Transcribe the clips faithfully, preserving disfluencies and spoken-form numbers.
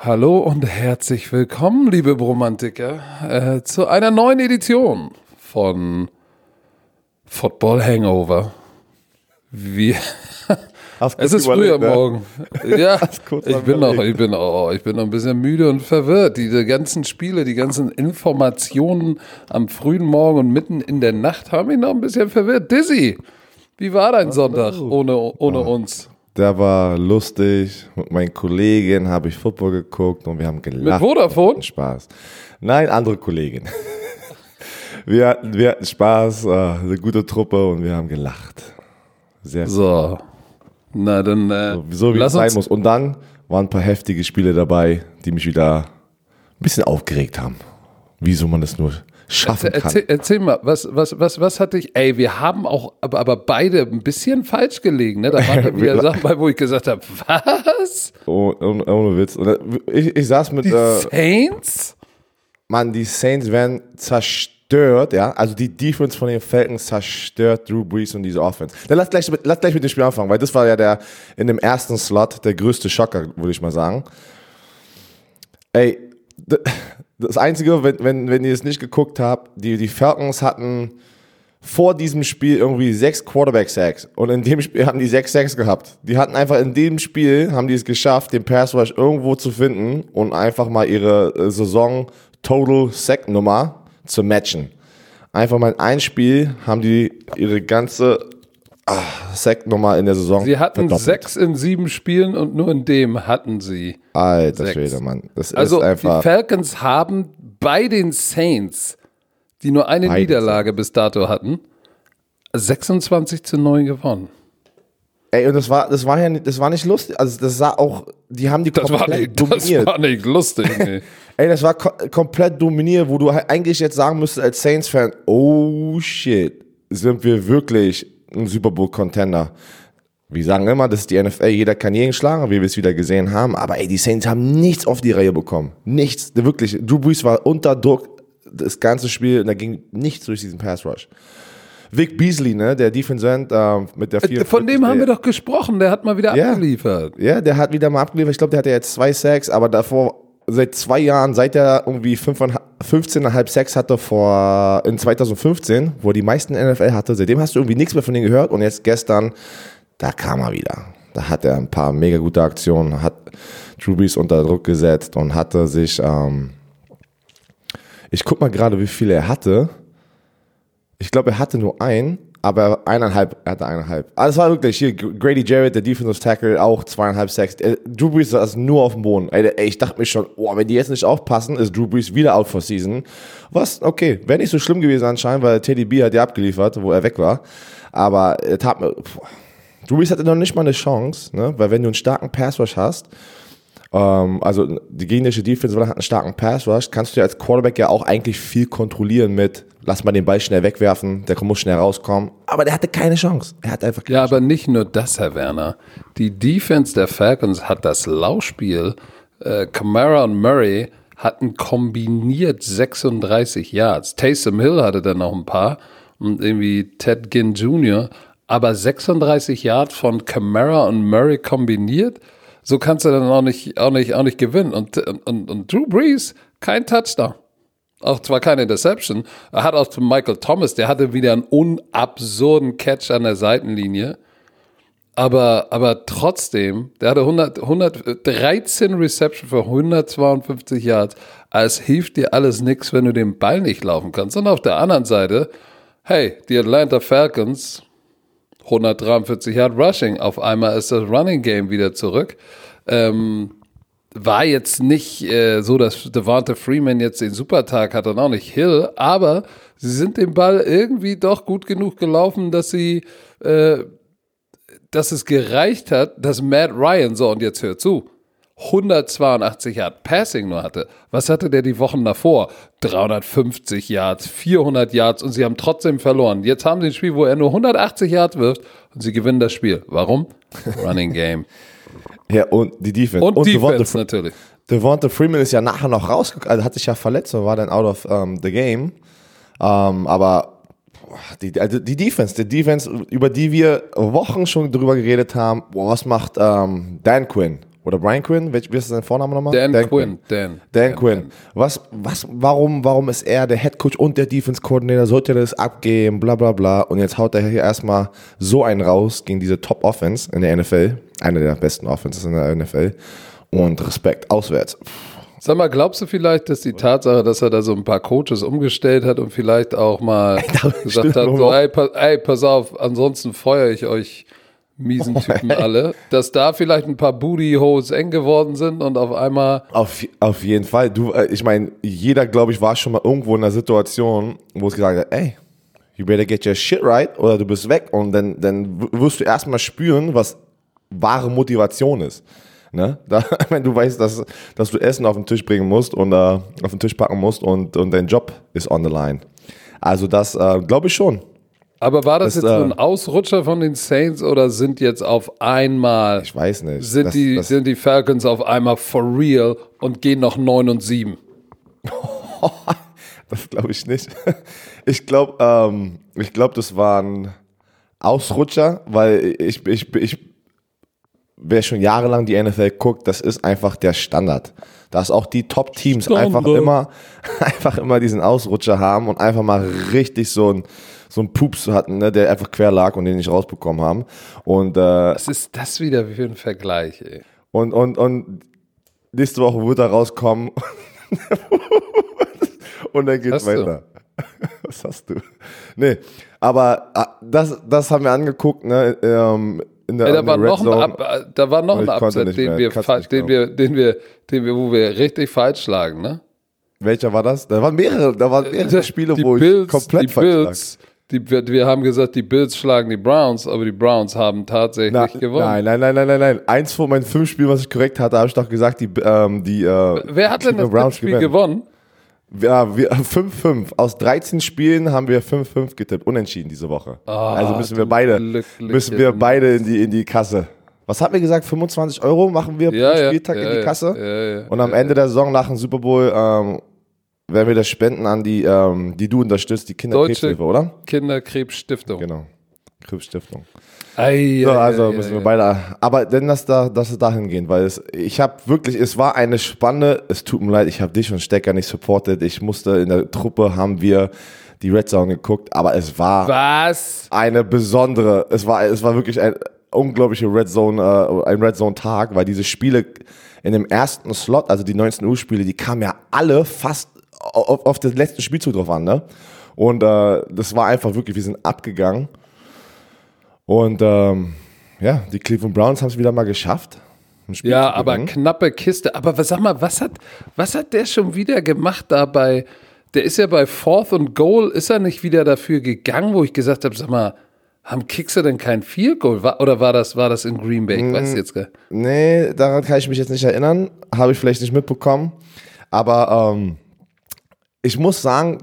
Hallo und herzlich willkommen, liebe Bromantiker, äh, zu einer neuen Edition von Football Hangover. Wie es ist früh am Morgen. Ja, ich bin noch, ich bin, oh, ich bin noch ein bisschen müde und verwirrt. Diese ganzen Spiele, die ganzen Informationen am frühen Morgen und mitten in der Nacht haben mich noch ein bisschen verwirrt. Dizzy, wie war dein Sonntag ohne, ohne oh. uns? Der war lustig. Mit meinen Kollegen habe ich Football geguckt und wir haben gelacht. Mit Vodafone? Spaß. Nein, andere Kollegen. Wir hatten, wir hatten Spaß, eine gute Truppe und wir haben gelacht. Sehr so. Na dann, äh, so, so wie es sein muss. Und dann waren ein paar heftige Spiele dabei, die mich wieder ein bisschen aufgeregt haben. Wieso man das nur schaffen kann. Erzähl, erzähl mal, was, was, was, was hatte ich, ey, wir haben auch, aber, aber beide ein bisschen falsch gelegen, ne? Da waren dann wieder Sachen bei, wo ich gesagt habe, was? Oh, ohne, ohne Witz. Ich, ich saß mit... Die äh, Saints? Mann, die Saints werden zerstört, ja? Also die Defense von den Falcons zerstört Drew Brees und diese Offense. Dann lass gleich, mit, lass gleich mit dem Spiel anfangen, weil das war ja der, in dem ersten Slot der größte Schocker, würde ich mal sagen. Ey, das Einzige, wenn, wenn, wenn ihr es nicht geguckt habt, die, die Falcons hatten vor diesem Spiel irgendwie sechs Quarterback-Sacks und in dem Spiel haben die sechs Sacks gehabt. Die hatten einfach in dem Spiel, haben die es geschafft, den Pass-Rush irgendwo zu finden und einfach mal ihre äh, Saison-Total-Sack-Nummer zu matchen. Einfach mal in ein Spiel haben die ihre ganze ah, Sack-Nummer in der Saison Sie hatten verdoppelt. sechs in sieben Spielen und nur in dem hatten sie Alter sechs. Schwede, Mann. Das also ist einfach die Falcons haben bei den Saints, die nur eine Beide Niederlage bis dato hatten, sechsundzwanzig zu neun gewonnen. Ey, und das war, das war ja nicht, das war nicht lustig. Also das sah auch, die haben die Das komplett war nicht, dominiert. Das war nicht lustig, nee. Ey, das war ko- komplett dominiert, wo du eigentlich jetzt sagen müsstest als Saints-Fan, oh shit, sind wir wirklich ein Super Bowl-Contender. Wir sagen immer, das ist die N F L, jeder kann jeden schlagen, wie wir es wieder gesehen haben, aber ey, die Saints haben nichts auf die Reihe bekommen. Nichts, wirklich. Drew Brees war unter Druck das ganze Spiel und da ging nichts durch diesen Pass-Rush. Vic Beasley, ne, der Defensive End äh, mit der vierundvierzig. Von dem haben wir doch gesprochen, der hat mal wieder ja, abgeliefert. Ja, der hat wieder mal abgeliefert. Ich glaube, der hatte jetzt zwei Sacks, aber davor, seit zwei Jahren, seit er irgendwie fünfzehn Komma fünf Sacks hatte vor, in zwanzig fünfzehn, wo er die meisten N F L hatte, seitdem hast du irgendwie nichts mehr von denen gehört und jetzt gestern, da kam er wieder. Da hat er ein paar mega gute Aktionen, hat Drew Brees unter Druck gesetzt und hatte sich, ähm, ich guck mal gerade, wie viele er hatte. Ich glaube, er hatte nur einen, aber eineinhalb, er hatte eineinhalb. Also es war wirklich hier, Grady Jarrett, der Defensive Tackle, auch zweieinhalb Sacks. Drew Brees saß nur auf dem Boden. Ey, ich dachte mir schon, oh, wenn die jetzt nicht aufpassen, ist Drew Brees wieder out for season. Was, okay, wäre nicht so schlimm gewesen anscheinend, weil Teddy B hat ja abgeliefert, wo er weg war. Aber er tat mir, boah. Drew Brees hatte noch nicht mal eine Chance, ne? Weil wenn du einen starken Pass-Rush hast, ähm, also die gegnerische Defense hat einen starken Pass-Rush, kannst du ja als Quarterback ja auch eigentlich viel kontrollieren mit, lass mal den Ball schnell wegwerfen, der muss schnell rauskommen. Aber der hatte keine Chance. Er hat einfach keine Ja, Chance. aber nicht nur das, Herr Werner. Die Defense der Falcons hat das Laufspiel. Äh, Kamara und Murray hatten kombiniert sechsunddreißig Yards. Taysom Hill hatte dann noch ein paar und irgendwie Ted Ginn Junior Aber sechsunddreißig Yards von Kamara und Murray kombiniert, so kannst du dann auch nicht, auch nicht, auch nicht gewinnen. Und, und, und Drew Brees, kein Touchdown. Auch zwar keine Interception. Er hat auch zu Michael Thomas, der hatte wieder einen unabsurden Catch an der Seitenlinie. Aber, aber trotzdem, der hatte hundert, hundertdreizehn Reception für hundertzweiundfünfzig Yards. Es hilft dir alles nichts, wenn du den Ball nicht laufen kannst. Und auf der anderen Seite, hey, die Atlanta Falcons, hundertdreiundvierzig Yard Rushing. Auf einmal ist das Running Game wieder zurück. Ähm, war jetzt nicht äh, so, dass Devonta Freeman jetzt den Supertag hatte und auch nicht Hill, aber sie sind den Ball irgendwie doch gut genug gelaufen, dass sie, äh, dass es gereicht hat, dass Matt Ryan, so und jetzt hör zu, hundertzweiundachtzig Yard Passing nur hatte. Was hatte der die Wochen davor? dreihundertfünfzig Yards, vierhundert Yards und sie haben trotzdem verloren. Jetzt haben sie ein Spiel, wo er nur hundertachtzig Yards wirft und sie gewinnen das Spiel. Warum? Running Game. Ja, und die Defense. Und, und Defense Devonta, natürlich. Devonta Freeman ist ja nachher noch rausgekommen, also hat sich ja verletzt und war dann out of um, the game. Um, aber die, also die Defense, die Defense, über die wir Wochen schon drüber geredet haben, boah, was macht um, Dan Quinn? Oder Brian Quinn, wie ist sein Vorname nochmal? Dan, Dan Quinn. Dan, Dan, Dan Quinn. Quinn. Was, was, warum, warum ist er der Headcoach und der Defense-Coordinator? Sollte er das abgeben? Bla, bla, bla. Und jetzt haut er hier erstmal so einen raus gegen diese Top-Offense in der N F L. Eine der besten Offenses in der N F L. Und Respekt auswärts. Sag mal, glaubst du vielleicht, dass die Tatsache, dass er da so ein paar Coaches umgestellt hat und vielleicht auch mal gesagt hat, so, ey, pass, ey, pass auf, ansonsten feuere ich euch miesen Typen alle, dass da vielleicht ein paar Booty-Holes eng geworden sind und auf einmal... Auf, auf jeden Fall. Du, ich meine, jeder, glaube ich, war schon mal irgendwo in einer Situation, wo es gesagt hat, ey, you better get your shit right oder du bist weg und dann, dann wirst du erstmal spüren, was wahre Motivation ist. Ne? Da, wenn du weißt, dass, dass du Essen auf den Tisch bringen musst und uh, auf den Tisch packen musst und, und dein Job ist on the line. Also das uh, glaube ich schon. Aber war das, das jetzt äh, so ein Ausrutscher von den Saints oder sind jetzt auf einmal, ich weiß nicht, sind, das, die, das, sind die Falcons auf einmal for real und gehen noch neun und sieben? Das glaube ich nicht. Ich glaube, ähm, ich glaube, das war ein Ausrutscher, weil ich, ich, ich, wer schon jahrelang die N F L guckt, das ist einfach der Standard. Dass auch die Top-Teams einfach immer, einfach immer diesen Ausrutscher haben und einfach mal richtig so ein so ein Pups hatten, ne, der einfach quer lag und den nicht rausbekommen haben. Und, äh, was ist das wieder für ein Vergleich, ey? Und, und, und nächste Woche wird er rauskommen und dann geht's weiter. Was hast du? Nee, aber das, das haben wir angeguckt, ne, ähm, in der, ey, da, in war der noch ein Up, da war noch ein Upset, den wir, den, wir, den, wir, den wir, wo wir richtig falsch lagen, ne? Welcher war das? Da waren mehrere, da waren mehrere Spiele, die wo Bills, ich komplett die falsch Bills, lag. Die, wir haben gesagt, die Bills schlagen die Browns, aber die Browns haben tatsächlich Na, gewonnen. Nein, nein, nein, nein, nein, nein. Eins von meinen fünf Spielen, was ich korrekt hatte, habe ich doch gesagt, die, ähm, die äh, wer hat denn das Browns Spiel gewonnen? Ja, wir fünf fünf. Aus dreizehn Spielen haben wir fünf fünf getippt. Unentschieden diese Woche. Oh, also müssen wir beide, müssen wir beide in die, in die Kasse. Was haben wir gesagt? fünfundzwanzig Euro machen wir ja, pro Spieltag ja, in die ja, Kasse. Ja, ja, und am ja, Ende der Saison nach dem Super Bowl ähm, werden wir das spenden an die, ähm, die du unterstützt, die Kinderkrebshilfe, oder? Kinderkrebsstiftung. Genau. Krebsstiftung. Ei, so, ei, also ei, müssen ei, wir beide. Aber denn das da, dass es dahin gehen, weil es, ich habe wirklich, es war eine spannende. Es tut mir leid, ich habe dich und Stecker nicht supportet. Ich musste in der Truppe haben wir die Red Zone geguckt, aber es war was eine besondere. Es war, es war wirklich ein unglaublicher Red Zone, äh, ein Red Zone Tag, weil diese Spiele in dem ersten Slot, also die neunzehn Uhr Spiele, die kamen ja alle fast auf, auf den letzten Spielzug drauf an, ne? Und äh, das war einfach wirklich, wir sind abgegangen. Und ähm, ja, die Cleveland Browns haben es wieder mal geschafft. Ja, aber knappe Kiste. Aber was, sag mal, was hat, was hat der schon wieder gemacht dabei? Der ist ja bei Fourth and Goal, ist er nicht wieder dafür gegangen, wo ich gesagt habe, sag mal, haben Kickser denn kein Field Goal? War, oder war das, war das in Green Bay? Ich weiß jetzt gar nicht. Nee, daran kann ich mich jetzt nicht erinnern. Habe ich vielleicht nicht mitbekommen. Aber ähm, ich muss sagen,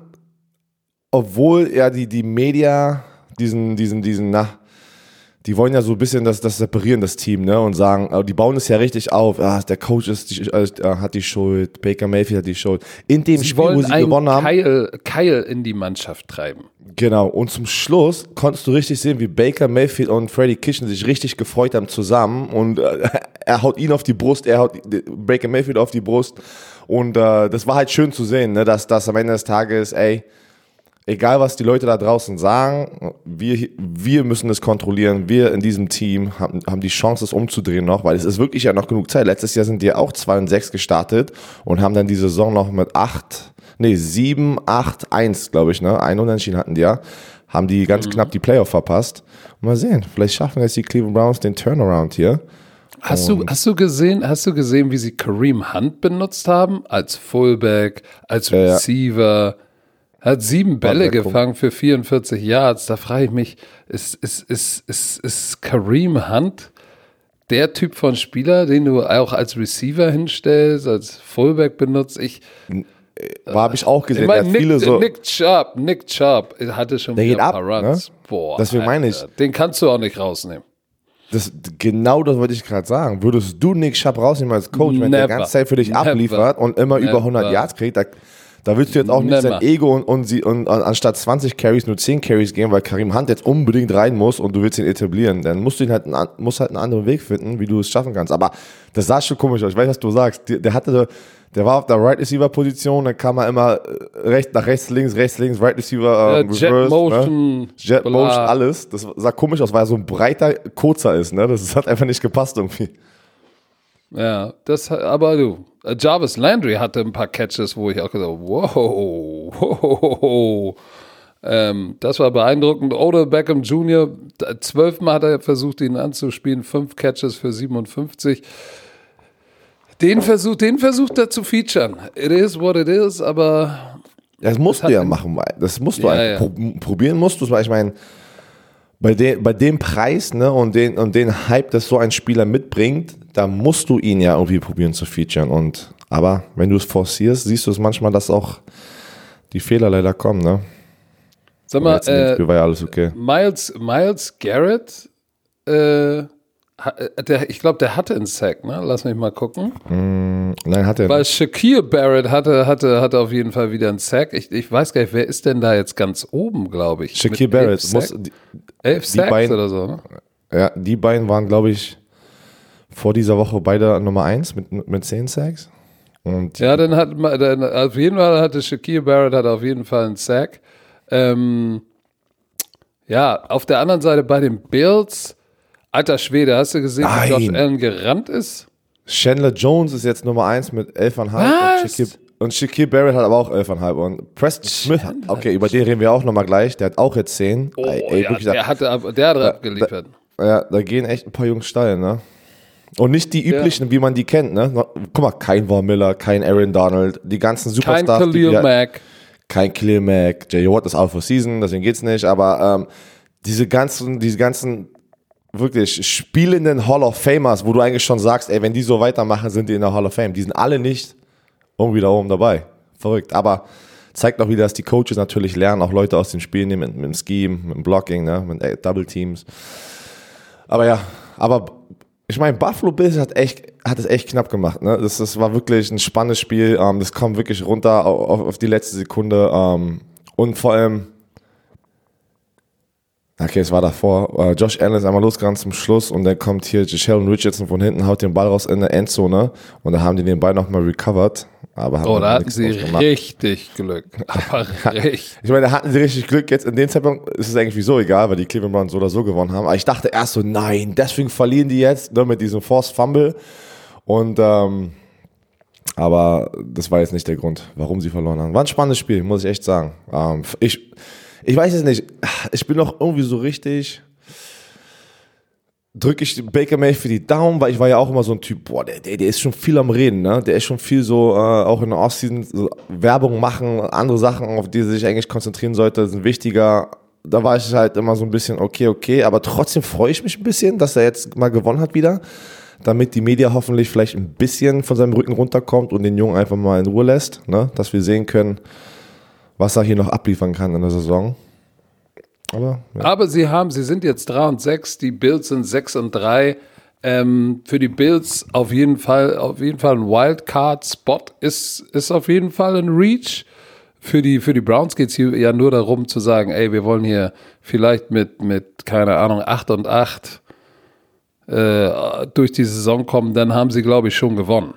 obwohl ja die, die Media diesen, diesen, diesen, na, die wollen ja so ein bisschen das, das separieren, das Team, ne, und sagen, die bauen es ja richtig auf, ah, der Coach ist die, äh, hat die Schuld, Baker Mayfield hat die Schuld. In dem sie Spiel, wo sie gewonnen haben. Keil, Keil in die Mannschaft treiben. Genau, und zum Schluss konntest du richtig sehen, wie Baker Mayfield und Freddie Kitchen sich richtig gefreut haben zusammen und äh, er haut ihn auf die Brust, er haut Baker Mayfield auf die Brust und äh, das war halt schön zu sehen, ne, dass das am Ende des Tages, ey, egal was die Leute da draußen sagen, wir, wir müssen es kontrollieren. Wir in diesem Team haben, haben die Chance, es umzudrehen noch, weil es ist wirklich ja noch genug Zeit. Letztes Jahr sind die auch zwei und sechs gestartet und haben dann die Saison noch mit acht, nee, sieben, acht, eins, glaube ich, ne? Ein Unentschieden hatten die ja. Haben die ganz mhm. knapp die Playoff verpasst. Mal sehen, vielleicht schaffen jetzt die Cleveland Browns den Turnaround hier. Hast du, hast du gesehen, hast du gesehen, wie sie Kareem Hunt benutzt haben? Als Fullback, als Receiver. Ja. Hat sieben Bälle gefangen für vierundvierzig Yards. Da frage ich mich, ist, ist, ist, ist, ist Kareem Hunt der Typ von Spieler, den du auch als Receiver hinstellst, als Fullback benutzt? Ich habe ich auch gesehen. Ich mein, der hat Nick, viele so Nick Chubb, Nick Chubb hatte schon der wieder geht ein paar ab, Runs. Ne? Boah, deswegen meine ich. Den kannst du auch nicht rausnehmen. Das, genau das wollte ich gerade sagen. Würdest du Nick Chubb rausnehmen als Coach, wenn Never. der die ganze Zeit für dich Never. abliefert und immer Never. über hundert Yards kriegt, da, Da willst du jetzt auch nicht Nimmer. sein Ego und, und, sie, und anstatt zwanzig Carries nur zehn Carries geben, weil Kareem Hunt jetzt unbedingt rein muss und du willst ihn etablieren. Dann musst du ihn halt, einen, musst halt einen anderen Weg finden, wie du es schaffen kannst. Aber das sah schon komisch aus. Ich weiß, was du sagst. Der, der hatte, der war auf der Right Receiver Position, dann kam er immer rechts, nach rechts, links, rechts, links, Right Receiver, ähm, ja, Reverse, Jet Motion, ne? Jet bla. Motion, alles. Das sah komisch aus, weil er so ein breiter, kurzer ist. Ne? Das hat einfach nicht gepasst irgendwie. Ja, das, aber du, Jarvis Landry hatte ein paar Catches, wo ich auch gesagt habe, wow, wow, wow. Ähm, das war beeindruckend. Odell Beckham Junior, zwölfmal hat er versucht, ihn anzuspielen, fünf Catches für siebenundfünfzig. Den Versuch, den versucht er zu featuren. It is what it is, aber Das musst das du ja machen, weil das musst du ja, einfach ja. Pro- probieren musst du es, weil ich meine, bei, de, bei dem Preis, ne, und den, und den Hype, das so ein Spieler mitbringt, da musst du ihn ja irgendwie probieren zu featuren. Und, aber wenn du es forcierst, siehst du es manchmal, dass auch die Fehler leider kommen, ne? Sag mal, äh, Spiel war ja alles okay. Miles, Miles Garrett, äh, der, ich glaube, der hatte einen Sack, ne? Lass mich mal gucken. Mm, nein, hat er Weil nicht. Shaquille Barrett hatte, hatte, hatte auf jeden Fall wieder einen Sack. Ich, ich weiß gar nicht, wer ist denn da jetzt ganz oben, glaube ich. Shaquille Mit Barrett. elf Muss, Sack? die, elf die Sacks beiden- oder so, ne? ja, die beiden waren, glaube ich, vor dieser Woche beide Nummer eins mit, mit zehn Sacks. Und Ja, dann hat dann, auf jeden Fall hatte Shaquille Barrett hat auf jeden Fall einen Sack. Ähm, ja, auf der anderen Seite bei den Bills, alter Schwede, hast du gesehen, wie Nein. Josh Allen gerannt ist? Chandler Jones ist jetzt Nummer eins mit elf Komma fünf. Was? Und Shaquille, und Shaquille Barrett hat aber auch elf Komma fünf. Und Preston Smith, okay, über den reden wir auch nochmal gleich. Der hat auch jetzt zehn. Oh, ey, ey, ja, wirklich, der, hatte, ab- der hat abgeliefert. da, ja, da gehen echt ein paar Jungs steil, ne? Und nicht die üblichen, wie man die kennt, ne? Guck mal, kein Von Miller, kein Aaron Donald, die ganzen Kein Superstars. die Khalil wir- Mack. Kein Khalil Mack. J. Watt ist out for season, deswegen geht's nicht. Aber ähm, diese ganzen, diese ganzen wirklich spielenden Hall of Famers, wo du eigentlich schon sagst, ey, wenn die so weitermachen, sind die in der Hall of Fame. Die sind alle nicht irgendwie da oben dabei. Verrückt. Aber zeigt auch wieder, dass die Coaches natürlich lernen, auch Leute aus dem Spiel nehmen, mit, mit dem Scheme, mit dem Blocking, ne, mit ey, Double Teams. Aber ja, aber ich meine, Buffalo Bills hat echt, hat es echt knapp gemacht, ne? Das, das war wirklich ein spannendes Spiel. Ähm, das kommt wirklich runter auf, auf die letzte Sekunde. Ähm, und vor allem, okay, es war davor. Uh, Josh Allen ist einmal losgerannt zum Schluss und dann kommt hier Sheldon Richardson von hinten, haut den Ball raus in der Endzone und da haben die den Ball nochmal recovered. Aber haben Oh, da hatten nichts sie draus gemacht. richtig Glück. Aber richtig. Ich meine, da hatten sie richtig Glück. Jetzt in dem Zeitpunkt ist es eigentlich so egal, weil die Cleveland Browns so oder so gewonnen haben. Aber ich dachte erst so, nein, deswegen verlieren die jetzt, ne, mit diesem Forced Fumble. Und ähm, aber das war jetzt nicht der Grund, warum sie verloren haben. War ein spannendes Spiel, muss ich echt sagen. Ähm, ich, ich weiß es nicht. Ich bin noch irgendwie so richtig. Drücke ich Baker Mayfield die Daumen, weil ich war ja auch immer so ein Typ, boah, der, der, der ist schon viel am Reden, ne? Der ist schon viel so, äh, auch in der Offseason, so Werbung machen, andere Sachen, auf die er sich eigentlich konzentrieren sollte, sind wichtiger. Da war ich halt immer so ein bisschen okay, okay, aber trotzdem freue ich mich ein bisschen, dass er jetzt mal gewonnen hat wieder, damit die Media hoffentlich vielleicht ein bisschen von seinem Rücken runterkommt und den Jungen einfach mal in Ruhe lässt, ne? Dass wir sehen können, was er hier noch abliefern kann in der Saison. Aber, ja. Aber sie haben, sie sind jetzt drei und sechs, die Bills sind sechs und drei. Ähm, für die Bills auf jeden Fall, auf jeden Fall ein Wildcard-Spot ist, ist auf jeden Fall ein Reach. Für die, für die Browns geht es hier ja nur darum zu sagen, ey, wir wollen hier vielleicht mit, mit keine Ahnung, acht und acht äh, durch die Saison kommen, dann haben sie, glaube ich, schon gewonnen.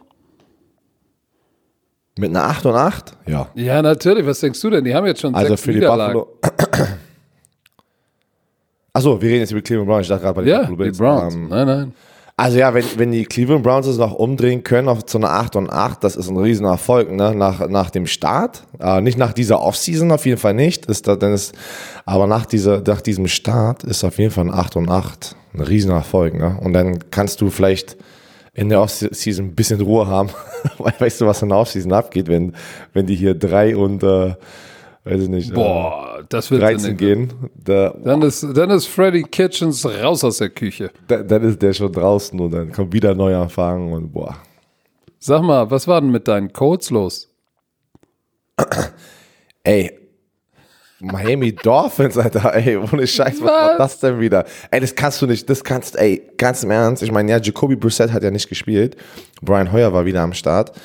Mit einer acht und acht? Ja. Ja, natürlich. Was denkst du denn? Die haben jetzt schon Also sechs für die Niederlagen. Buffalo. Achso, wir reden jetzt über Cleveland Browns. Ich dachte gerade bei den Ja, Buffalo die Bills. Browns. Ähm, nein, nein. also ja, wenn, wenn die Cleveland Browns es noch umdrehen können auf zu einer acht und acht, das ist ein riesen Erfolg, ne? Nach, nach dem Start. Äh, nicht nach dieser Offseason, auf jeden Fall nicht. Ist da, denn es, aber nach, dieser, nach diesem Start ist auf jeden Fall ein acht und acht ein riesen Erfolg, ne? Und dann kannst du vielleicht in der Offseason ein bisschen Ruhe haben. Weißt du, was in der Offseason abgeht, wenn, wenn die hier drei und äh, weiß ich nicht, Boah, das wird dreizehn gehen. Da, Dann ist, dann ist Freddy Kitchens raus aus der Küche. da, dann ist der schon draußen und dann kommt wieder Neuanfang und boah. Sag mal, was war denn mit deinen Codes los? Ey, Miami Dolphins, Alter, ey, ohne Scheiß, was, was war das denn wieder? Ey, das kannst du nicht, das kannst, ey, ganz im Ernst, ich meine, ja, Jacoby Brissett hat ja nicht gespielt, Brian Hoyer war wieder am Start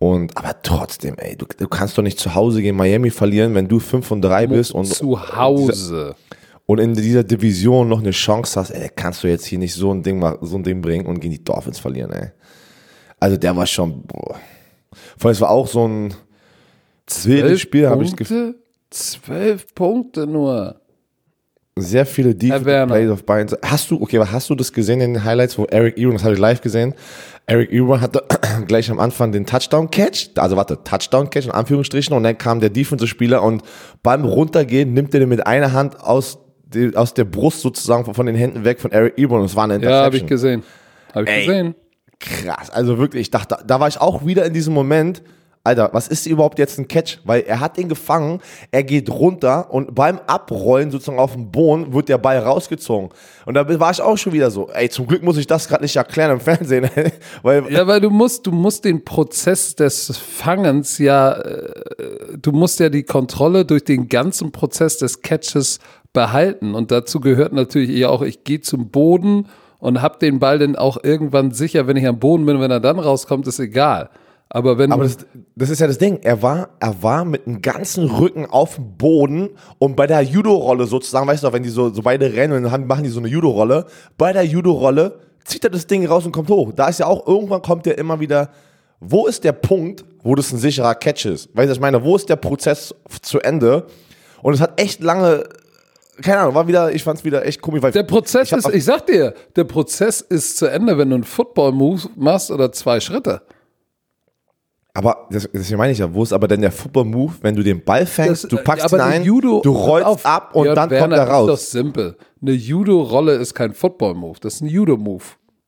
Und, aber trotzdem, ey, du, du kannst doch nicht zu Hause gegen Miami verlieren, wenn du fünf und drei bist und zu Hause und in dieser Division noch eine Chance hast, ey, kannst du jetzt hier nicht so ein Ding mal, so ein Ding bringen und gegen die Dolphins verlieren, ey. Also der war schon, boah. Vor allem, es war auch so ein zweites Spiel, habe ich gefühlt. Zwölf Punkte nur. Sehr viele Defensive Plays auf beiden Seiten. Hast du, okay, aber hast du das gesehen in den Highlights, wo Eric Ebron, das habe ich live gesehen, Eric Ebron hatte gleich am Anfang den Touchdown-Catch, also warte, Touchdown-Catch in Anführungsstrichen, und dann kam der Defensive-Spieler und beim Runtergehen nimmt er den mit einer Hand aus, die, aus der Brust sozusagen von den Händen weg von Eric Ebron und es war eine Interception. Ja, habe ich gesehen. Habe ich Ey, gesehen. Krass, also wirklich, ich dachte, da war ich auch wieder in diesem Moment, Alter, was ist überhaupt jetzt ein Catch? Weil er hat ihn gefangen, er geht runter und beim Abrollen sozusagen auf dem Boden wird der Ball rausgezogen. Und da war ich auch schon wieder so, ey, zum Glück muss ich das gerade nicht erklären im Fernsehen. weil ja, weil du musst, du musst den Prozess des Fangens ja, äh, du musst ja die Kontrolle durch den ganzen Prozess des Catches behalten. Und dazu gehört natürlich eher auch, ich gehe zum Boden und hab den Ball dann auch irgendwann sicher, wenn ich am Boden bin, wenn er dann rauskommt, ist egal. Aber wenn Aber das, das ist ja das Ding. Er war, er war mit dem ganzen Rücken auf dem Boden und bei der Judo-Rolle sozusagen, weißt du, wenn die so, so beide rennen und dann machen die so eine Judo-Rolle, bei der Judo-Rolle zieht er das Ding raus und kommt hoch. Da ist ja auch, irgendwann kommt er immer wieder, wo ist der Punkt, wo das ein sicherer Catch ist? Weißt du, ich meine, wo ist der Prozess zu Ende? Und es hat echt lange, keine Ahnung, war wieder, ich fand es wieder echt komisch. Weil der Prozess ich ist, ich sag dir, der Prozess ist zu Ende, wenn du einen Football-Move machst oder zwei Schritte. Aber das, das meine ich ja, wo ist aber denn der Football-Move, wenn du den Ball fängst, das, du packst ihn ein, Judo, du rollst auf, ab und ja, dann Werner, kommt er raus. Das ist doch simpel. Eine Judo-Rolle ist kein Football-Move, das ist ein Judo-Move.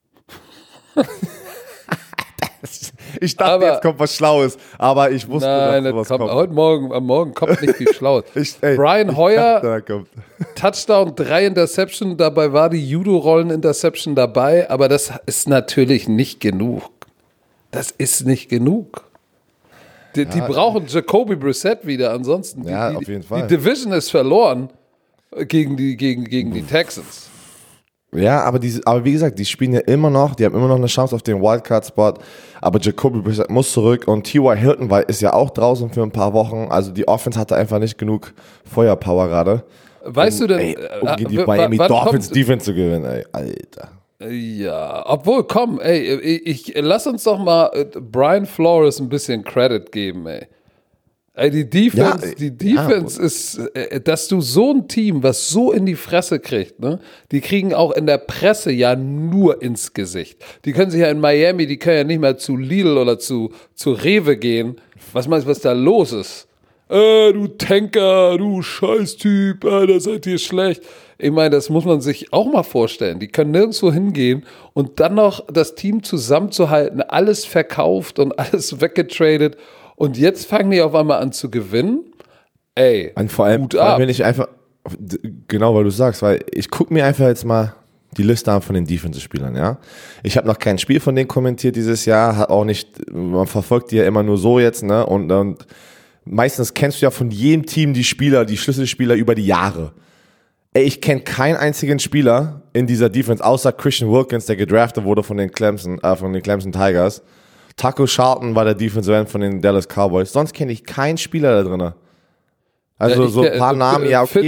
Ich dachte, aber, jetzt kommt was Schlaues, aber ich wusste, nein, dass was kommt. Heute Morgen, am Morgen kommt nicht viel Schlaues. ich, ey, Brian Hoyer, Touchdown, drei Interception, dabei war die Judo-Rollen-Interception dabei, aber das ist natürlich nicht genug. Das ist nicht genug. Die, ja, die brauchen Jacoby Brissett wieder, ansonsten die, ja, die, auf jeden Fall. Die Division ist verloren gegen die, gegen, gegen die Texans. Ja, aber, die, aber wie gesagt, die spielen ja immer noch, die haben immer noch eine Chance auf den Wildcard-Spot, aber Jacoby Brissett muss zurück und T Y. Hilton war, ist ja auch draußen für ein paar Wochen, also die Offense hatte einfach nicht genug Feuerpower gerade. Weißt um, du denn, ey, um gegen die äh, Miami Dolphins Defense zu gewinnen, ey, Alter. Ja, obwohl, komm, ey, ich, ich, lass uns doch mal Brian Flores ein bisschen Credit geben, ey. Ey, die Defense, ja, die Defense ja. ist, dass du so ein Team, was so in die Fresse kriegt, ne, die kriegen auch in der Presse ja nur ins Gesicht. Die können sich ja in Miami, die können ja nicht mehr zu Lidl oder zu, zu Rewe gehen. Was meinst du, was da los ist? Äh, du Tanker, du Scheißtyp, Alter, seid ihr schlecht. Ich meine, das muss man sich auch mal vorstellen. Die können nirgendwo hingehen und dann noch das Team zusammenzuhalten, alles verkauft und alles weggetradet. Und jetzt fangen die auf einmal an zu gewinnen. Ey, und vor allem, vor allem wenn ich einfach, genau, weil du sagst, weil ich gucke mir einfach jetzt mal die Liste an von den Defensive-Spielern, ja. Ich habe noch kein Spiel von denen kommentiert dieses Jahr, hat auch nicht, man verfolgt die ja immer nur so jetzt, ne, und, und meistens kennst du ja von jedem Team die Spieler, die Schlüsselspieler über die Jahre. Ey, ich kenne keinen einzigen Spieler in dieser Defense, außer Christian Wilkins, der gedraftet wurde von den Clemson, äh, von den Clemson Tigers. Taco Charlton war der Defensive End von den Dallas Cowboys. Sonst kenne ich keinen Spieler da drin. Also ja, so ein paar äh, Namen, ja, okay.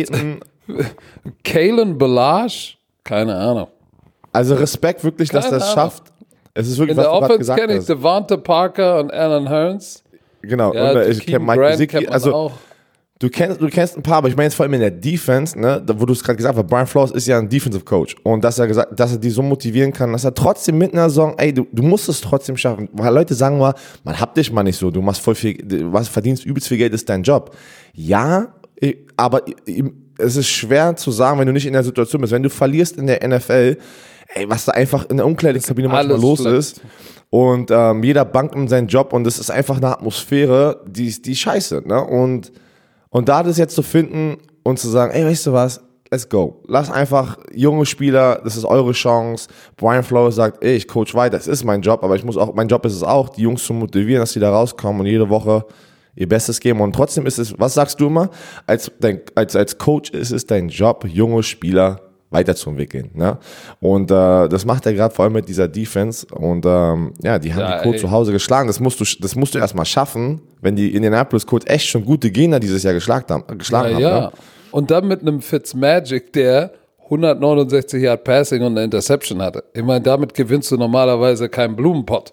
Kalen Ballage? Keine Ahnung. Also Respekt wirklich, dass das schafft. Es ist wirklich, in was der du Offense gesagt kenne ich Devonta Parker und Alan Hearns. Genau. Ja, und ich kenne Mike Gesicki. Also auch. Du kennst, du kennst ein paar, aber ich meine jetzt vor allem in der Defense, ne, wo du es gerade gesagt hast, Brian Flores ist ja ein Defensive Coach und dass er gesagt, dass er die so motivieren kann, dass er trotzdem mit einer Saison, ey, du, du musst es trotzdem schaffen. Weil Leute sagen mal, man hab dich mal nicht so, du machst voll viel, du verdienst übelst viel Geld, ist dein Job. Ja, aber es ist schwer zu sagen, wenn du nicht in der Situation bist. Wenn du verlierst in der N F L, ey, was da einfach in der Umkleidekabine manchmal los schlecht. ist. Und ähm, jeder bangt um seinen Job und es ist einfach eine Atmosphäre, die die scheiße, ne? Und Und da das jetzt zu finden und zu sagen, ey, weißt du was, let's go. Lass einfach junge Spieler, das ist eure Chance. Brian Flores sagt, ey, ich coach weiter, das ist mein Job, aber ich muss auch, mein Job ist es auch, die Jungs zu motivieren, dass sie da rauskommen und jede Woche ihr Bestes geben. Und trotzdem ist es, was sagst du immer? Als, dein, als, als Coach ist es dein Job, junge Spieler weiterzuentwickeln. Ne? Und äh, das macht er gerade vor allem mit dieser Defense. Und ähm, ja, die haben Ja, die Colts ey. zu Hause geschlagen. Das musst du, das musst du erstmal schaffen, wenn die Indianapolis Colts echt schon gute Gegner dieses Jahr geschlagen haben. Geschlagen Ja, haben ja. ne? Und dann mit einem Fitzmagic, der hundertneunundsechzig Yard Passing und eine Interception hatte. Ich meine, damit gewinnst du normalerweise keinen Blumenpott.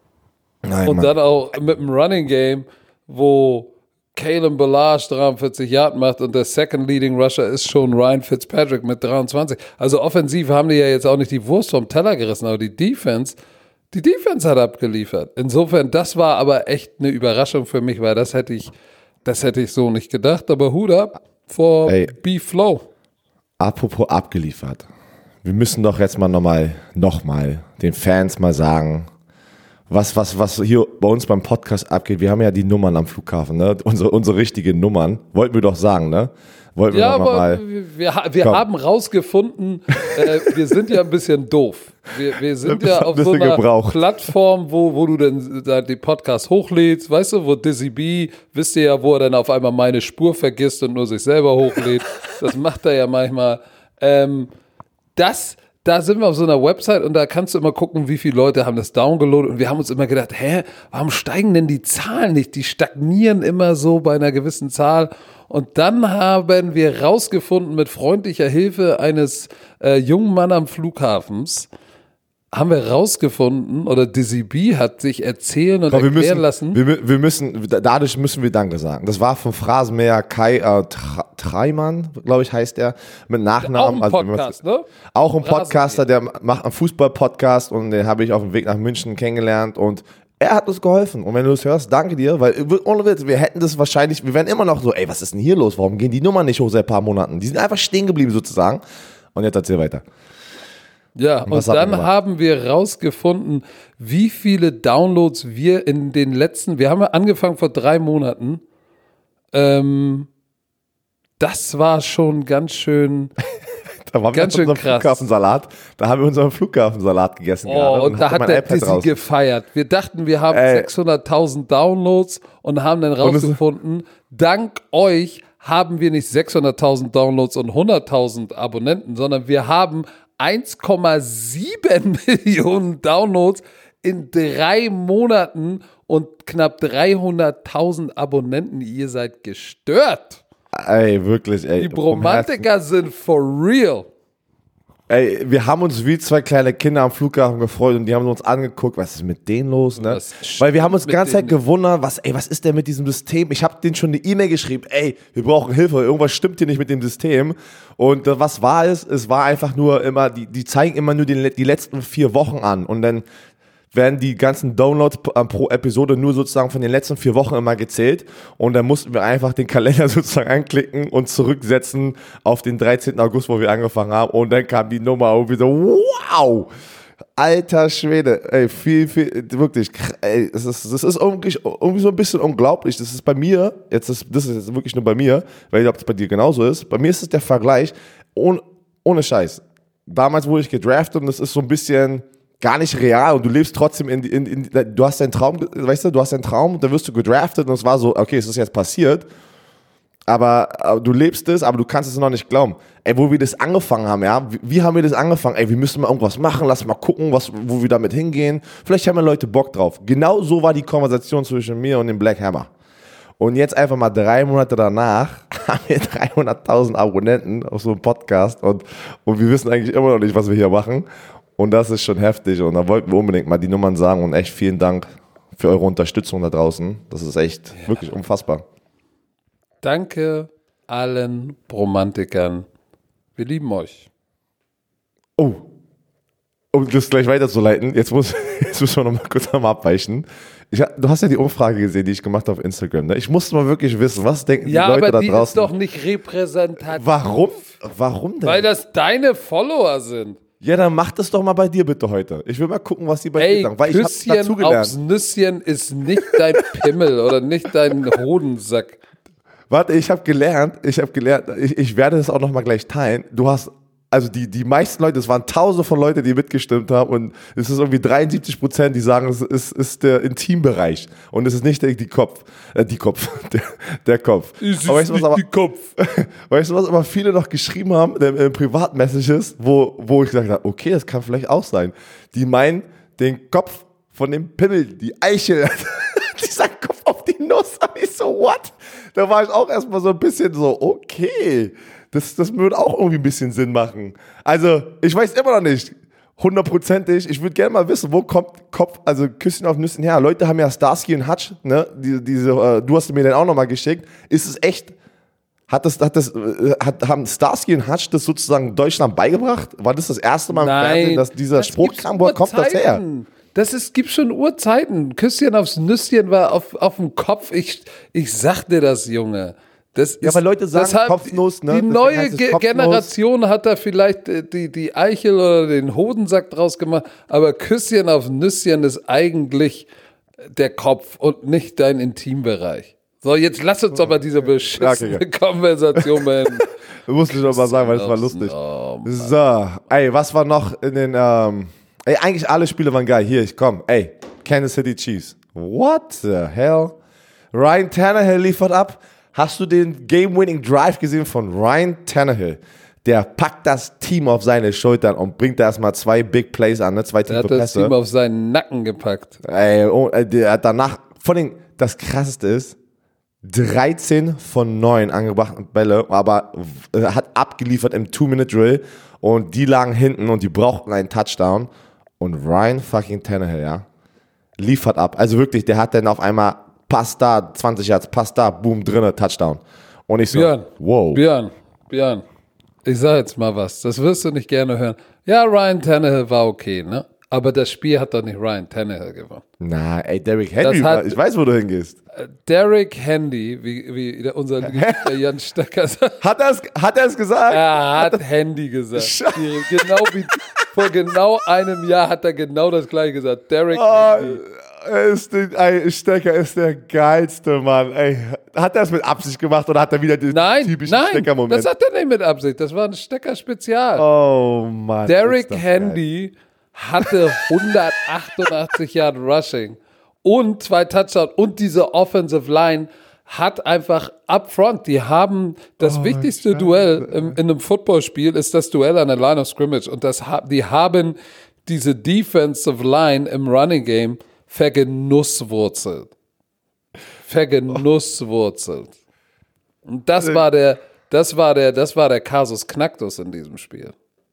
Nein, Und Mann. dann auch mit einem Running Game, wo Kalen Ballage dreiundvierzig Yard macht und der Second Leading Rusher ist schon Ryan Fitzpatrick mit dreiundzwanzig. Also offensiv haben die ja jetzt auch nicht die Wurst vom Teller gerissen, aber die Defense, die Defense hat abgeliefert. Insofern, das war aber echt eine Überraschung für mich, weil das hätte ich, das hätte ich so nicht gedacht. Aber Hut ab vor Ey. B-Flow. Apropos abgeliefert. Wir müssen doch jetzt mal nochmal, nochmal den Fans mal sagen, was, was, was hier bei uns beim Podcast abgeht. Wir haben ja die Nummern am Flughafen, ne? Unsere, unsere richtigen Nummern. Wollten wir doch sagen, ne? Wollten wir Ja, doch aber mal. wir, wir, wir Komm. haben rausgefunden, äh, wir sind ja ein bisschen doof. Wir, wir sind Wir ja haben auf ein so bisschen einer gebraucht. Plattform, wo, wo du dann da die Podcasts hochlädst, weißt du, wo Dizzy B, wisst ihr ja, wo er dann auf einmal meine Spur vergisst und nur sich selber hochlädt. Das macht er ja manchmal. Ähm, das, da sind wir auf so einer Website und da kannst du immer gucken, wie viele Leute haben das downgeloadet und wir haben uns immer gedacht, hä, warum steigen denn die Zahlen nicht? Die stagnieren immer so bei einer gewissen Zahl. Und dann haben wir rausgefunden, mit freundlicher Hilfe eines äh, jungen Mann am Flughafens, haben wir rausgefunden, oder Dizzy B hat sich erzählen und Komm, wir erklären müssen, lassen. Wir, wir müssen, dadurch müssen wir Danke sagen. Das war vom Phrasenmäher Kai äh, Tra- Treimann, glaube ich, heißt er, mit Nachnamen. Auch ein Podcast, also, ne? Auch ein Podcaster, der macht einen Fußball-Podcast und den habe ich auf dem Weg nach München kennengelernt und er hat uns geholfen. Und wenn du es hörst, danke dir, weil ohne Witz, wir hätten das wahrscheinlich, wir wären immer noch so, ey, was ist denn hier los? Warum gehen die Nummern nicht hoch seit ein paar Monaten? Die sind einfach stehen geblieben sozusagen. Und jetzt erzähl weiter. Ja, Und und was haben wir dann gemacht? haben wir rausgefunden, wie viele Downloads wir in den letzten, wir haben ja angefangen vor drei Monaten, ähm, das war schon ganz schön, Da waren Ganz wir schön unseren krass. Flughabensalat. Da haben wir unseren Flughafensalat gegessen gerade. oh, und da hatte hat mein der iPad Dizzy draußen. gefeiert. Wir dachten, wir haben Ey. sechshunderttausend Downloads und haben dann es- rausgefunden, dank euch haben wir nicht sechshunderttausend Downloads und hunderttausend Abonnenten, sondern wir haben eins Komma sieben Millionen Downloads in drei Monaten und knapp dreihunderttausend Abonnenten. Ihr seid gestört. Ey, wirklich, ey. Die vom Bromantiker sind for real. Ey, wir haben uns wie zwei kleine Kinder am Flughafen gefreut und die haben uns angeguckt, was ist mit denen los, ne? Was Weil wir haben uns die mit ganze Zeit denen? gewundert, was, ey, was ist denn mit diesem System? Ich habe denen schon eine E-Mail geschrieben, ey, wir brauchen Hilfe, irgendwas stimmt hier nicht mit dem System. Und äh, was war es? Es war einfach nur immer, die, die zeigen immer nur die, die letzten vier Wochen an und dann werden die ganzen Downloads p- pro Episode nur sozusagen von den letzten vier Wochen immer gezählt und dann mussten wir einfach den Kalender sozusagen anklicken und zurücksetzen auf den dreizehnten August, wo wir angefangen haben und dann kam die Nummer und wir so, wow, alter Schwede, ey, viel, viel, wirklich, kr- ey, das ist, das ist irgendwie, irgendwie so ein bisschen unglaublich, das ist bei mir, jetzt ist, das ist jetzt wirklich nur bei mir, weil ich glaube, das bei dir genauso ist, bei mir ist es der Vergleich, ohne, ohne Scheiß, damals wurde ich gedraftet und das ist so ein bisschen gar nicht real und du lebst trotzdem in, in, in du hast deinen Traum, weißt du, du hast deinen Traum und dann wirst du gedraftet und es war so, okay, es ist jetzt passiert, aber, aber du lebst es, aber du kannst es noch nicht glauben. Ey, wo wir das angefangen haben, ja, wie, wie haben wir das angefangen? Ey, wir müssen mal irgendwas machen, lass mal gucken, was, wo wir damit hingehen. Vielleicht haben ja Leute Bock drauf. Genau so war die Konversation zwischen mir und dem Black Hammer. Und jetzt einfach mal drei Monate danach haben wir dreihunderttausend Abonnenten auf so einem Podcast und, und wir wissen eigentlich immer noch nicht, was wir hier machen. Und das ist schon heftig und da wollten wir unbedingt mal die Nummern sagen und echt vielen Dank für eure Unterstützung da draußen. Das ist echt ja. wirklich unfassbar. Danke allen Bromantikern. Wir lieben euch. Oh, um das gleich weiterzuleiten, jetzt, muss, jetzt müssen wir noch mal kurz nochmal abweichen. Ich, du hast ja die Umfrage gesehen, die ich gemacht habe auf Instagram. Ne? Ich musste mal wirklich wissen, was denken Ja, die Leute aber da die draußen? ist doch nicht repräsentativ. Warum? Warum denn? Weil das deine Follower sind. Ja, dann mach das doch mal bei dir bitte heute. Ich will mal gucken, was die bei Ey, dir sagen, weil ich habe Küsschen dazugelernt. aufs Nüsschen ist nicht dein Pimmel oder nicht dein Hodensack. Warte, ich habe gelernt, ich habe gelernt, ich, ich werde das auch noch mal gleich teilen. Du hast also die, die meisten Leute, es waren tausende von Leuten, die mitgestimmt haben und es ist irgendwie dreiundsiebzig Prozent, die sagen, es ist, ist der Intimbereich und es ist nicht der, die Kopf, äh, die Kopf, der, der Kopf. Es ist aber weißt, nicht aber, die Kopf. Weißt du, was aber viele noch geschrieben haben in, in Privatmessages, wo, wo ich gesagt habe, okay, das kann vielleicht auch sein. Die meinen den Kopf von dem Pimmel, die Eichel, dieser Kopf auf die Nuss. Und ich so, what? Da war ich auch erstmal so ein bisschen so, okay, das, das würde auch irgendwie ein bisschen Sinn machen. Also, ich weiß immer noch nicht, hundertprozentig, ich würde gerne mal wissen, wo kommt Kopf, also Küsschen auf Nüssen her? Leute haben ja Starsky und Hutch, ne, diese, diese, äh, du hast mir den auch nochmal geschickt. Ist es echt, hat das, hat das, äh, hat, haben Starsky und Hutch das sozusagen Deutschland beigebracht? War das das erste Mal im Nein, Fernsehen, dass dieser das Spruch kam? Wo kommt das her? Das ist, gibt schon Urzeiten. Küsschen aufs Nüsschen war auf, auf dem Kopf. Ich, ich sag dir das, Junge. Das Ja, ist, weil Leute sagen deshalb, Kopfnuss, ne? Die Deswegen neue heißt es Ge- Kopfnuss. Generation hat da vielleicht äh, die, die Eichel oder den Hodensack draus gemacht, aber Küsschen auf Nüsschen ist eigentlich der Kopf und nicht dein Intimbereich. So, jetzt lass uns doch mal diese beschissene Okay, okay. Konversation beenden. Du musst nicht noch mal sagen, weil das war lustig. Oh, So, ey, was war noch in den, ähm, ey, eigentlich alle Spiele waren geil. Hier, ich komm, ey, Kansas City Chiefs. What the hell? Ryan Tannehill liefert ab. Hast du den Game-Winning Drive gesehen von Ryan Tannehill? Der packt das Team auf seine Schultern und bringt da erstmal zwei Big Plays an, ne? Zwei Der tiefe hat das Pässe. Team auf seinen Nacken gepackt. Ey, oh, äh, der hat danach, vor allem, das krasseste ist, dreizehn von neun angebrachten Bälle, aber äh, hat abgeliefert im Two-Minute-Drill und die lagen hinten und die brauchten einen Touchdown und Ryan fucking Tannehill, ja, liefert ab. Also wirklich, der hat dann auf einmal Pass da, zwanzig Yards, Pass da, boom, drinne, Touchdown. Und ich so, Björn, wow. Björn, Björn, ich sag jetzt mal was, das wirst du nicht gerne hören. Ja, Ryan Tannehill war okay, ne? Aber das Spiel hat doch nicht Ryan Tannehill gewonnen. Na, ey, Derrick Henry, Das hat- ich weiß, wo du hingehst. Derrick Handy, wie, wie der, unser Geliebter Jan Stöcker sagt, Hat er es hat er's gesagt? er hat Handy gesagt. Scheiße. Die, genau wie vor genau einem Jahr hat er genau das gleiche gesagt. Derrick Oh, Handy. er ist den, ey, Stecker ist der geilste, Mann. Ey, hat er es mit Absicht gemacht oder hat er wieder den Nein, typischen nein, Stecker-Moment? das hat er nicht mit Absicht. Das war ein Stecker-Spezial. Oh Mann. Derrick ist das Handy hatte hundertachtundachtzig Yard Rushing und zwei Touchdowns und diese Offensive Line hat einfach upfront, die haben das Oh, wichtigste Scheiße, Duell im, in einem Footballspiel ist das Duell an der Line of Scrimmage und das, ha- die haben diese Defensive Line im Running Game vergenusswurzelt. Vergenusswurzelt. Und das war der, das war der, das war der Kasus Knacktus in diesem Spiel.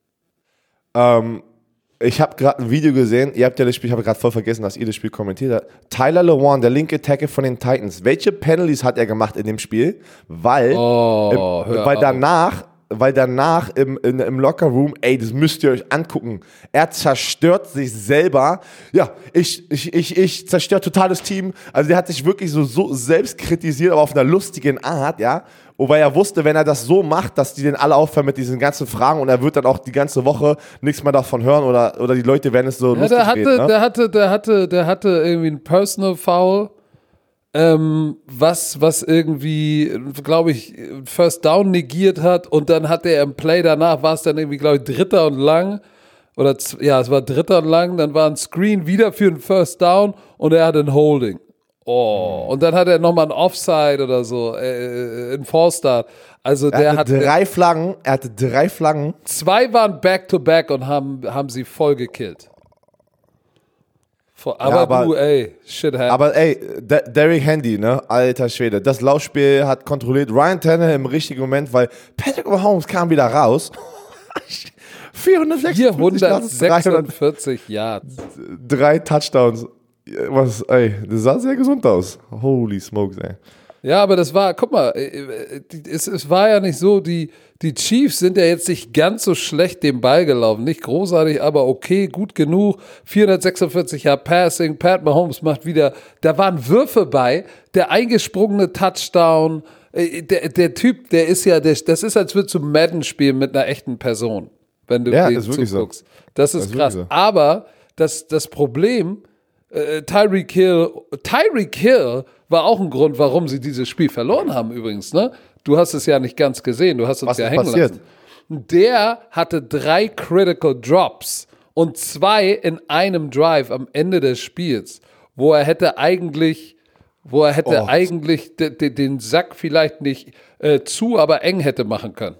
Ähm, ich habe gerade ein Video gesehen, ihr habt ja das Spiel, ich habe gerade voll vergessen, dass ihr das Spiel kommentiert habt. Tyler Lewan, der linke Tackle von den Titans, welche Penalties hat er gemacht in dem Spiel? Weil, Oh, im, hör weil auf. danach, weil danach im, in, im Lockerroom, ey, das müsst ihr euch angucken. Er zerstört sich selber. Ja, ich, ich, ich, ich zerstöre total das Team. Also der hat sich wirklich so, so selbst kritisiert, aber auf einer lustigen Art, ja. Und weil er wusste, wenn er das so macht, dass die den alle aufhören mit diesen ganzen Fragen und er wird dann auch die ganze Woche nichts mehr davon hören oder, oder die Leute werden es so Ja, lustig der hatte, reden, ne? der hatte, der hatte, der hatte irgendwie ein Personal Foul, ähm, was, was irgendwie, glaube ich, First Down negiert hat und dann hat er im Play danach, war es dann irgendwie, glaube ich, Dritter und lang oder, z- ja, es war Dritter und lang, dann war ein Screen wieder für einen First Down und er hatte ein Holding. Oh, und dann hat er nochmal ein Offside oder so, äh, ein Fallstart. Also der Er hat, hatte drei Flaggen, er hatte drei Flaggen. zwei waren Back-to-Back und haben, haben sie voll gekillt. Voll, aber, aber- du, ey, shit happens. Aber ey, Der- Derrick Henry, ne, alter Schwede, das Laufspiel hat kontrolliert Ryan Tannehill im richtigen Moment, weil Patrick Mahomes kam wieder raus. vierhundertsechsundfünfzig Yards, vierhundertsechsundvierzig Yards. drei Touchdowns. Was, ey, das sah sehr gesund aus. Holy smokes, ey. Ja, aber das war, guck mal, äh, äh, die- es, es war ja nicht so, die, die Chiefs sind ja jetzt nicht ganz so schlecht den Ball gelaufen. Nicht großartig, aber okay, gut genug. vierhundertsechsundvierzig Yard Passing, Pat Mahomes macht wieder, da waren Würfe bei, der eingesprungene Touchdown, äh, der, der Typ, der ist ja, der, das ist, als würdest du Madden spielen mit einer echten Person, wenn du Ja, dem ist wirklich so. zuguckst. Das ist Das ist krass. wirklich so. Aber das, das Problem, äh, Tyreek Hill, Tyreek Hill war auch ein Grund, warum sie dieses Spiel verloren haben übrigens, ne? Du hast es ja nicht ganz gesehen, du hast uns Was ja ist hängen passiert? lassen. Der hatte drei Critical Drops und zwei in einem Drive am Ende des Spiels, wo er hätte eigentlich, wo er hätte Oh. eigentlich de, de, den Sack vielleicht nicht äh, zu, aber eng hätte machen können.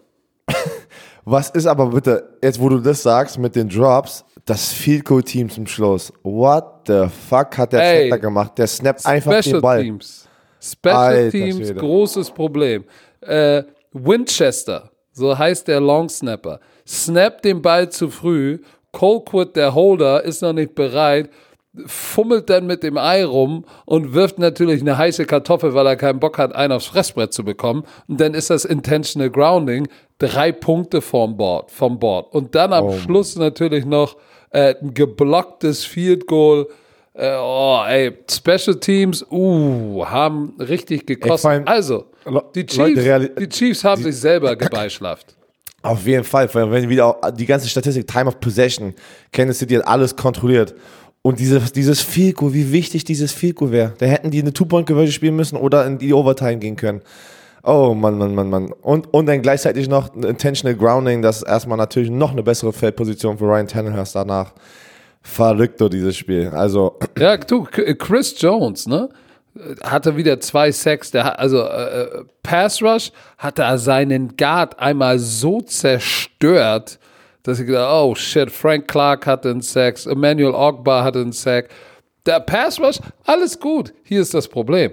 Was ist aber bitte, jetzt wo du das sagst mit den Drops, das Field Goal Team zum Schluss. What the fuck hat der Ey, Center gemacht? Der snappt einfach den Special Ball. Teams. Special Alter Teams, Schwede. großes Problem. Äh, Winchester, so heißt der Long Snapper, snappt den Ball zu früh. Colquitt, der Holder, ist noch nicht bereit, fummelt dann mit dem Ei rum und wirft natürlich eine heiße Kartoffel, weil er keinen Bock hat, einen aufs Fressbrett zu bekommen. Und dann ist das Intentional Grounding, drei Punkte vom Board. Vom Board. Und dann am Oh. Schluss natürlich noch äh, ein geblocktes Field Goal. Äh, oh, ey, Special Teams, uh, haben richtig gekostet. vor allem, Also, Le- die Leute, Chiefs, reali- die Chiefs haben sich selber gebeischlaft. Auf jeden Fall, weil wenn wieder auch die ganze Statistik, Time of Possession, Kansas City hat alles kontrolliert. Und dieses, dieses Field Goal, wie wichtig dieses Field Goal wäre. Da hätten die eine Two-Point-Conversion spielen müssen oder in die Overtime gehen können. Oh Mann, Mann, Mann, Mann. Und, und dann gleichzeitig noch ein Intentional Grounding, das ist erstmal natürlich noch eine bessere Feldposition für Ryan Tannehill danach. Verrückt, dieses Spiel. Also, Ja, du, K- Chris Jones, ne? Hatte wieder zwei Sacks. Der hat, also äh, Pass Rush hatte er seinen Guard einmal so zerstört, dass ich gedacht, oh shit, Frank Clark hatte einen Sack, Emmanuel Ogba hatte einen Sack. Der Pass Rush, alles gut. Hier ist das Problem.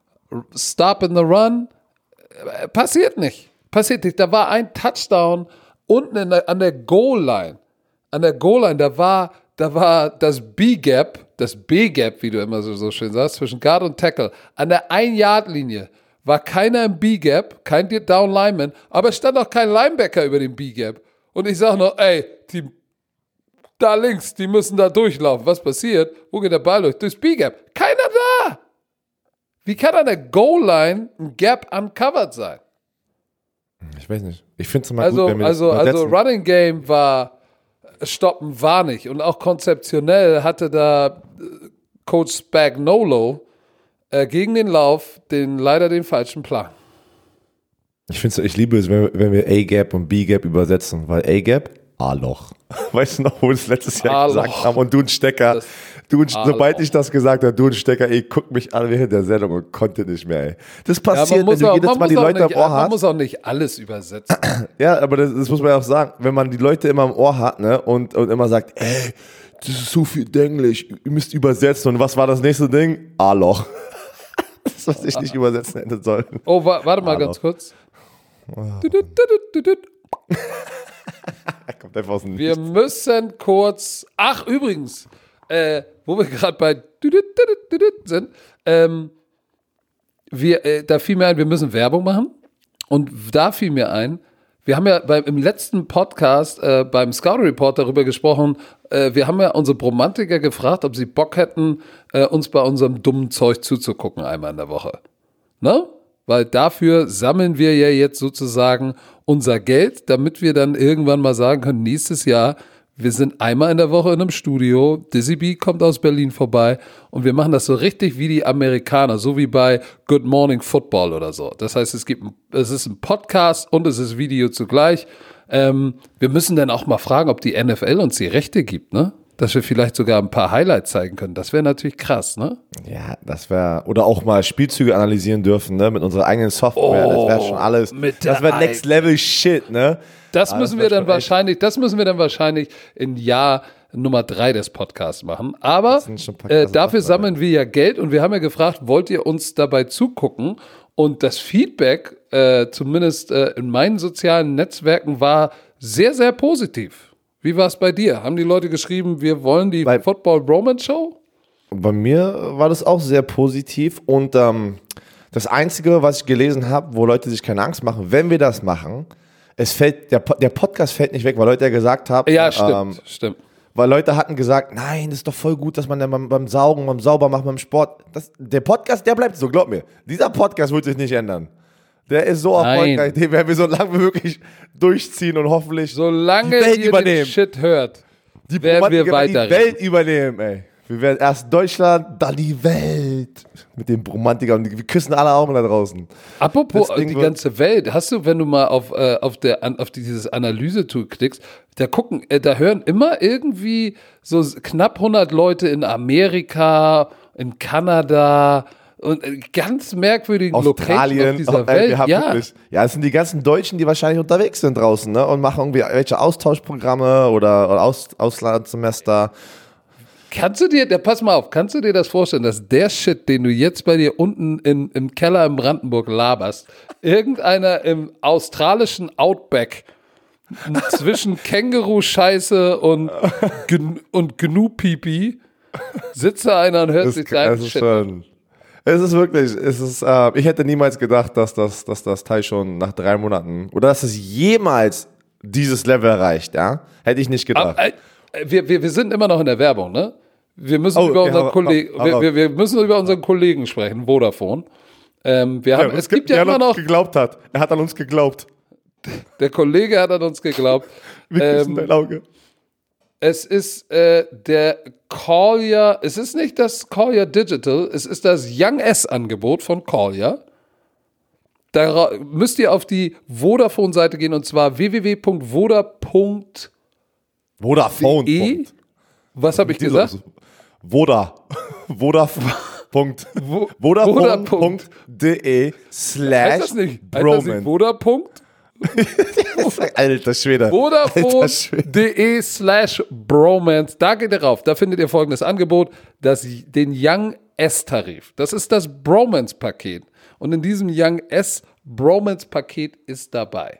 Stop in the run, äh, passiert nicht. Passiert nicht. Da war ein Touchdown unten in der, an der Goal-Line. An der Goal-Line, da war, da war das B-Gap, das B-Gap, wie du immer so, so schön sagst, zwischen Guard und Tackle. An der ein-Yard-Linie war keiner im B-Gap, kein Down-Lineman, aber es stand auch kein Linebacker über dem B-Gap. Und ich sage noch, ey, die, da links, die müssen da durchlaufen. Was passiert? Wo geht der Ball durch? Durchs B-Gap. Keiner da! Wie kann an der Goal-Line ein Gap uncovered sein? ich weiß nicht. Ich finde es immer Also, gut, wenn wir also, das also übersetzen. Running Game war stoppen war nicht. Und auch konzeptionell hatte da äh, Coach Spagnuolo äh, gegen den Lauf den, leider den falschen Plan. Ich finde ich liebe es, wenn wir, wenn wir A-Gap und B-Gap übersetzen, weil A-Gap, A-Loch. Weißt du noch, wo wir es letztes Jahr A-Loch. gesagt haben und du ein Stecker, Das du ein, A-Loch. sobald ich das gesagt habe, du ein Stecker, ey, guck mich an während der Sendung und konnte nicht mehr, ey. Das passiert, wenn du auch, jedes man Mal muss die auch Leute nicht, am Ohr man hast. muss auch nicht alles übersetzen. Ja, aber das, das muss man ja auch sagen, wenn man die Leute immer am Ohr hat, ne, und, und immer sagt, ey, das ist so viel Englisch, ihr müsst übersetzen. Und was war das nächste Ding? A-Loch. Das, was ich nicht übersetzen hätte sollen. Oh, wa warte mal A-Loch. ganz kurz. Er kommt einfach aus dem Wir Nichts. müssen kurz. Ach, übrigens, äh, wo wir gerade bei sind, ähm, wir, äh, da fiel mir ein, wir müssen Werbung machen. Und da fiel mir ein, wir haben ja beim, im letzten Podcast äh, beim Scout Report darüber gesprochen, äh, wir haben ja unsere Bromantiker gefragt, ob sie Bock hätten, äh, uns bei unserem dummen Zeug zuzugucken einmal in der Woche. Ne? Weil dafür sammeln wir ja jetzt sozusagen unser Geld, damit wir dann irgendwann mal sagen können, nächstes Jahr, wir sind einmal in der Woche in einem Studio, Dizzy B kommt aus Berlin vorbei und wir machen das so richtig wie die Amerikaner, so wie bei Good Morning Football oder so. Das heißt, es gibt, ein, es ist ein Podcast und es ist Video zugleich. Ähm, wir müssen dann auch mal fragen, ob die N F L uns die Rechte gibt, ne? Dass wir vielleicht sogar ein paar Highlights zeigen können. Das wäre natürlich krass, ne? Ja, das wäre, oder auch mal Spielzüge analysieren dürfen, ne, mit unserer eigenen Software, das wäre schon alles, mit das wäre der Next Level Shit, ne? Das Ah, müssen das wir wär dann schon echt- wahrscheinlich, das müssen wir dann wahrscheinlich in Jahr Nummer drei des Podcasts machen. Aber sind schon ein paar äh, krasse dafür Sachen dabei. sammeln wir ja Geld und wir haben ja gefragt, wollt ihr uns dabei zugucken? Und das Feedback, äh, zumindest äh, in meinen sozialen Netzwerken, war sehr, sehr positiv. Wie war es bei dir? Haben die Leute geschrieben, wir wollen die Bei- Football Bromance Show? Bei mir war das auch sehr positiv und ähm, das Einzige, was ich gelesen habe, wo Leute sich keine Angst machen, wenn wir das machen, es fällt, der, Po- der Podcast fällt nicht weg, weil Leute ja gesagt haben, Ja, stimmt, ähm, stimmt. weil Leute hatten gesagt, nein, das ist doch voll gut, dass man dann beim, beim Saugen, beim Saubermachen, beim Sport, das, der Podcast, der bleibt so, glaub mir. Dieser Podcast wird sich nicht ändern. Der ist so Nein. erfolgreich, den werden wir so lange wie möglich durchziehen und hoffentlich Solange die Welt ihr übernehmen. den Shit hört, die werden wir Romantiker werden weiterreden. die Welt übernehmen, ey. Wir werden erst Deutschland, dann die Welt. Mit dem Romantiker und wir küssen alle Augen da draußen. Apropos die ganze Welt, hast du, wenn du mal auf, äh, auf, der, auf dieses Analyse-Tool klickst, da gucken, äh, da hören immer irgendwie so knapp hundert Leute in Amerika, in Kanada und äh, ganz merkwürdigen Australien, Locations auf dieser äh, Welt. wir haben Ja. wirklich, ja, es sind die ganzen Deutschen, die wahrscheinlich unterwegs sind draußen, ne? Und machen irgendwie welche Austauschprogramme oder, oder Aus, Auslandssemester. Kannst du dir, der, pass mal auf, kannst du dir das vorstellen, dass der Shit, den du jetzt bei dir unten in, im Keller in Brandenburg laberst, irgendeiner im australischen Outback zwischen Känguru-Scheiße und, Gn- und Gnu-Pipi sitzt da einer und hört Das, sich das deinen ist Shit. schon, es ist wirklich, es ist, äh, ich hätte niemals gedacht, dass das, dass das Teil schon nach drei Monaten, oder dass es jemals dieses Level erreicht, ja? Hätte ich nicht gedacht. Aber, äh, wir, wir, wir sind immer noch in der Werbung, ne? Wir müssen, Oh, über, okay, unseren hau- Kollegen, hau- wir, hau- wir, wir müssen über unseren Kollegen sprechen, Vodafone. Ähm, wir haben, Ja, es gibt ja der immer an uns noch, geglaubt hat. Er hat an uns geglaubt. der Kollege hat an uns geglaubt. Wir küssen Ähm, dein Auge. Es ist äh, der Collier, es ist nicht das Collier Digital, es ist das Young S-Angebot von Collier. Da müsst ihr auf die Vodafone-Seite gehen und zwar w w w punkt voda punkt de. Vodafone. Was habe ich gesagt? Voda. Vodafone. Wo- Vodafone.de Heißt slash das nicht? Heißt das nicht Broman. Voda. Punkt? Alter Schwede. Alter Schwede. Vodafone.de slash Bromance. Da geht ihr rauf. Da findet ihr folgendes Angebot: das, den Young S-Tarif. Das ist das Bromance-Paket. Und in diesem Young S Bromance-Paket ist dabei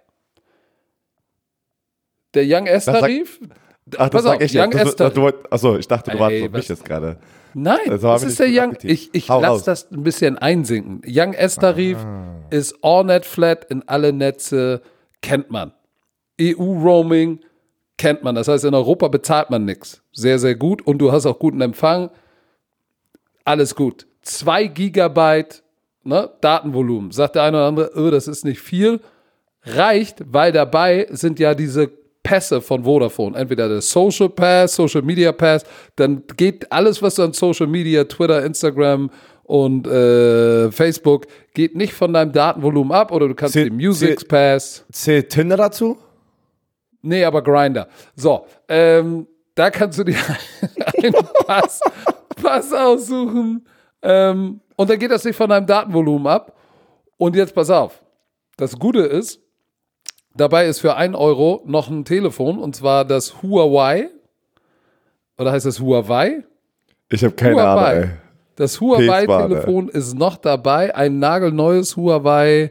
der Young S-Tarif. Ach, das Pass sag auf, ich Young jetzt. S-Tarif. Du, du, achso, ich dachte, du wartest Ey, auf mich was- jetzt gerade. Nein, Das war das mir ist nicht der gut Young. aktiv. Ich, ich Hau lasse raus. das ein bisschen einsinken. Young S-Tarif ist All-Net Flat in alle Netze, kennt man. E U-Roaming kennt man. Das heißt, in Europa bezahlt man nichts. Sehr, sehr gut. Und du hast auch guten Empfang. Alles gut. Zwei Gigabyte ne, Datenvolumen. Sagt der eine oder andere, oh, das ist nicht viel. Reicht, weil dabei sind ja diese Pässe von Vodafone. Entweder der Social Pass, Social Media Pass, dann geht alles, was du an Social Media, Twitter, Instagram und äh, Facebook, geht nicht von deinem Datenvolumen ab oder du kannst Zähl- den Music zähl- Pass. Zählt Tinder dazu? Nee, aber Grindr. So, ähm, da kannst du dir einen Pass, Pass aussuchen ähm, und dann geht das nicht von deinem Datenvolumen ab. Und jetzt pass auf, das Gute ist, dabei ist für ein Euro noch ein Telefon und zwar das Huawei, oder heißt das Huawei? Ich habe keine Huawei. Ahnung, ey. Das P zwei, Huawei-Telefon ist noch dabei, ein nagelneues Huawei.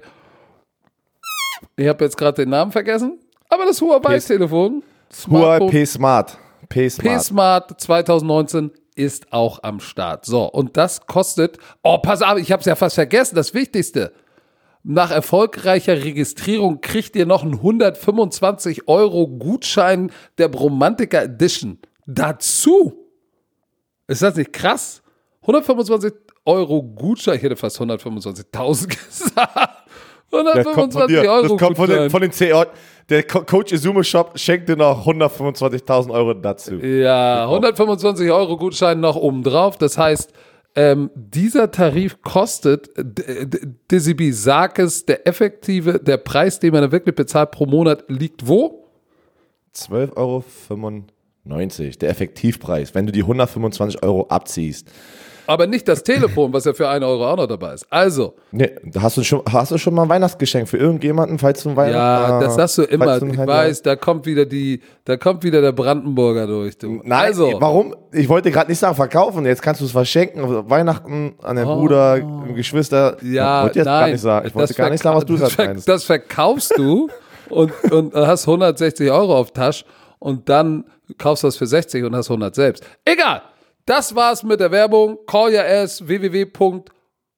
Ich habe jetzt gerade den Namen vergessen, aber das Huawei-Telefon, Huawei Smartphone, P Smart. P Smart. P-Smart zwanzig neunzehn ist auch am Start. So, und das kostet, oh, pass auf, ich habe es ja fast vergessen, das Wichtigste. Nach erfolgreicher Registrierung kriegt ihr noch einen hundertfünfundzwanzig Euro Gutschein der Bromantica Edition dazu. Ist das nicht krass? hundertfünfundzwanzig Euro Gutschein, ich hätte fast hundertfünfundzwanzigtausend gesagt. Der kommt von dir. hundertfünfundzwanzig Euro Das kommt von den, Gutschein. von den C E O. Der Co- Coach Izumo Shop schenkt dir noch hundertfünfundzwanzigtausend Euro dazu. Ja, hundertfünfundzwanzig Euro Gutschein noch oben drauf. Das heißt, ähm, dieser Tarif kostet, D- D- Dizzy B, sag es, der effektive, der Preis, den man da wirklich bezahlt pro Monat, liegt wo? zwölf Euro fünfundneunzig, der Effektivpreis, wenn du die hundertfünfundzwanzig Euro abziehst. Aber nicht das Telefon, was ja für einen Euro auch noch dabei ist. Also, Nee, hast du schon, hast du schon mal ein Weihnachtsgeschenk für irgendjemanden, falls du ein Weihnachten ja, das sagst du immer. falls du ein Ich Heim- weiß, da kommt wieder die, da kommt wieder der Brandenburger durch. Du. Nein, also, warum? Ich wollte gerade nicht sagen verkaufen, jetzt kannst du es verschenken, Weihnachten an den Bruder, an Geschwister. ja, ich wollte jetzt nein, gar nicht sagen, ich wollte das gar nicht sagen, was du das gerade ver- meinst. Das verkaufst du und, und hast hundertsechzig Euro auf Tasche und dann kaufst du das für sechzig und hast hundert selbst. Egal, das war's mit der Werbung. Call your ass, w w w punkt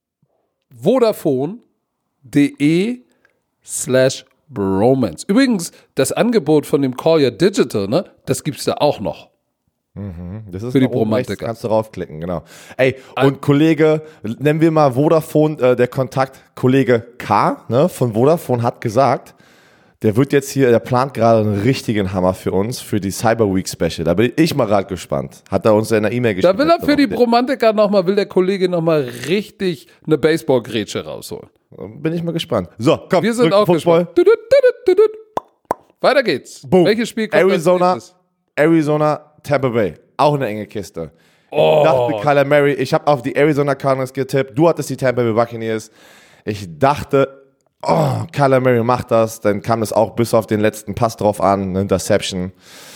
vodafone.de slash bromance. Übrigens, das Angebot von dem Call your Digital, ne, das gibt's da auch noch. Das ist Für die da oben rechts, Bromantiker. kannst du raufklicken, genau. Ey, und Kollege, nennen wir mal Vodafone, äh, der Kontakt, Kollege K, ne, von Vodafone hat gesagt, Der wird jetzt hier, der plant gerade einen richtigen Hammer für uns, für die Cyber Week Special. Da bin ich mal gerade gespannt. Hat er uns in einer E-Mail geschrieben. Da will er für die Bromantiker nochmal, will der Kollege nochmal richtig eine Baseball-Grätsche rausholen. Bin ich mal gespannt. So, komm, wir sind auch Football. gespannt. Dudut, dudut, dudut. Weiter geht's. Boom. Welches Spiel kommt Arizona, als Arizona, Tampa Bay. Auch eine enge Kiste. Oh. Ich dachte, Kyler Murray, ich habe auf die Arizona Cardinals getippt. Du hattest die Tampa Bay Buccaneers. Ich dachte, oh, Kyler Murray macht das. Dann kam es auch bis auf den letzten Pass drauf an, eine Interception.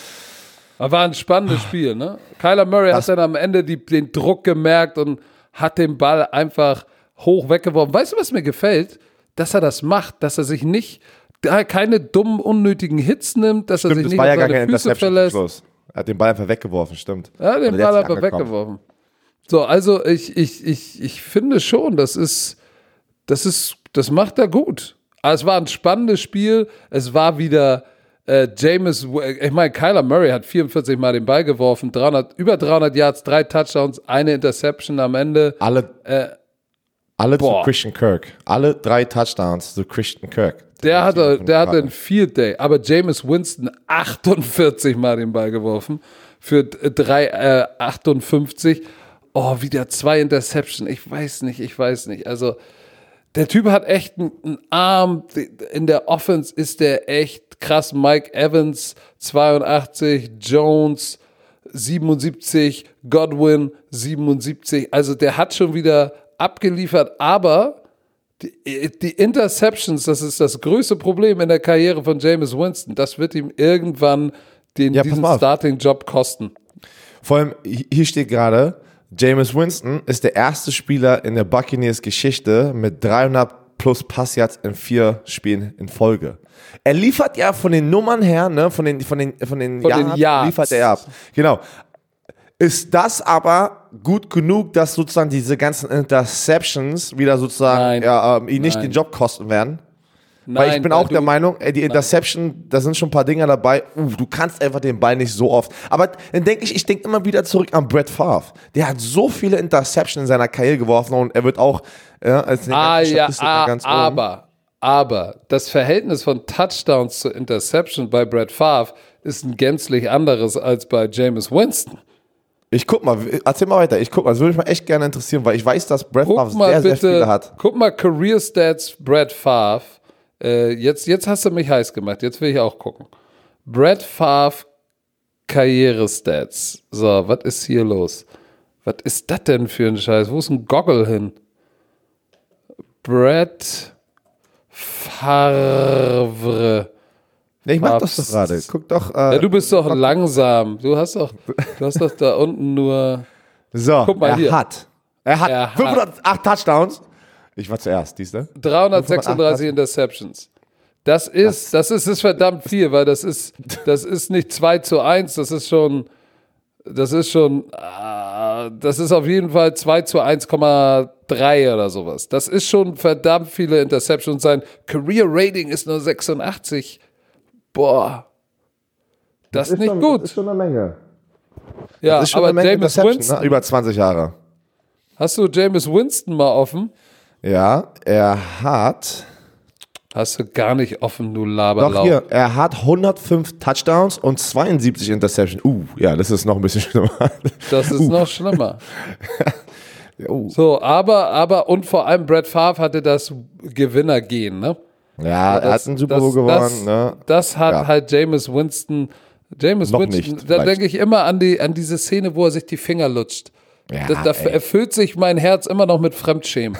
Das war ein spannendes Spiel, ne? Kyler Murray das hat dann am Ende die, den Druck gemerkt und hat den Ball einfach hoch weggeworfen. Weißt du, was mir gefällt? Dass er das macht, dass er sich nicht, keine dummen, unnötigen Hits nimmt, dass Stimmt, er sich das nicht war ja auf gar seine kein Füße Interception verlässt. zum Schluss. Er hat den Ball einfach weggeworfen, stimmt. Ja, den Und Ball der hat einfach sich angekommen. weggeworfen. So, also ich, ich, ich, ich finde schon, das ist, das ist, das macht er gut. Aber es war ein spannendes Spiel. Es war wieder äh, Jameis, ich meine, Kyler Murray hat vierundvierzig Mal den Ball geworfen, dreihundert, über dreihundert Yards, drei Touchdowns, eine Interception am Ende. Alle, äh, alle zu boah. Christian Kirk. Alle drei Touchdowns zu Christian Kirk. Der hatte, der hatte einen Field Day, aber Jameis Winston achtundvierzig Mal den Ball geworfen für drei, äh, achtundfünfzig. Oh, wieder zwei Interception. Ich weiß nicht, ich weiß nicht. Also, der Typ hat echt einen, einen Arm. In der Offense ist der echt krass. Mike Evans, zweiundachtzig, Jones, siebenundsiebzig, Godwin, siebenundsiebzig. Also, der hat schon wieder abgeliefert, aber die, die Interceptions, das ist das größte Problem in der Karriere von Jameis Winston. Das wird ihm irgendwann den, Ja, diesen Starting-Job kosten. Vor allem, hier steht gerade, Jameis Winston ist der erste Spieler in der Buccaneers-Geschichte mit dreihundert plus Passyards in vier Spielen in Folge. Er liefert ja von den Nummern her, ne, von den, von den, von den, Von Yards, den Yards. liefert er ab. Genau. Ist das aber gut genug, dass sozusagen diese ganzen Interceptions wieder sozusagen Nein. ja, ähm, ihn nicht Nein. den Job kosten werden? Nein, Weil ich bin auch du- der Meinung, ey, die Interception, da sind schon ein paar Dinger dabei, uh, du kannst einfach den Ball nicht so oft. Aber dann denke ich, ich denke immer wieder zurück an Brett Favre. Der hat so viele Interceptions in seiner Karriere geworfen und er wird auch ja, als eine Ah, ganze ja, Statistik ah, ganz oben. aber, aber das Verhältnis von Touchdowns zu Interception bei Brett Favre ist ein gänzlich anderes als bei Jameis Winston. Ich guck mal, erzähl mal weiter. Ich guck mal, das würde mich mal echt gerne interessieren, weil ich weiß, dass Brett Guck Favre mal sehr, sehr viele bitte, hat. guck mal Career Stats Brett Favre. Äh, jetzt, jetzt hast du mich heiß gemacht, jetzt will ich auch gucken. Brett Favre Karriere Stats. So, was ist hier los? Was ist das denn für ein Scheiß? Wo ist ein Goggle hin? Brett Favre. Nee, ich mach Favre. das doch gerade. Guck doch. Äh, Ja, du bist doch langsam. Du hast doch, du hast doch da unten nur. so, guck mal er hier. hat. Er hat Er hat. fünfhundertacht Touchdowns. Ich war zuerst, siehst du? dreihundertsechsunddreißig Interceptions. Das ist, das ist, ist verdammt viel, weil das ist, das ist nicht zwei zu eins, das ist schon, das ist schon, äh, das ist auf jeden Fall zwei zu eins Komma drei oder sowas. Das ist schon verdammt viele Interceptions. Sein Career Rating ist nur sechsundachtzig. Boah. Das ist nicht gut. Das ist schon eine Menge. Ja, Das ist schon aber eine Menge Jameis Interception, Winston, ne? Über zwanzig Jahre. hast du Jameis Winston mal offen? Ja, er hat. Hast du gar nicht offen, du Doch Laberlau. hier, er hat hundertfünf Touchdowns und zweiundsiebzig Interceptions. Uh, ja, das ist noch ein bisschen schlimmer. Das ist noch schlimmer. uh. So, aber, aber, und vor allem Brett Favre hatte das Gewinnergehen, ne? Ja, er hat einen Super Bowl gewonnen. Das, Ne? das hat Ja. halt Jameis Winston, Jameis Noch Winston, nicht, da vielleicht. denke ich immer an, die, an diese Szene, wo er sich die Finger lutscht. Ja, da da ey. erfüllt sich mein Herz immer noch mit Fremdschämen.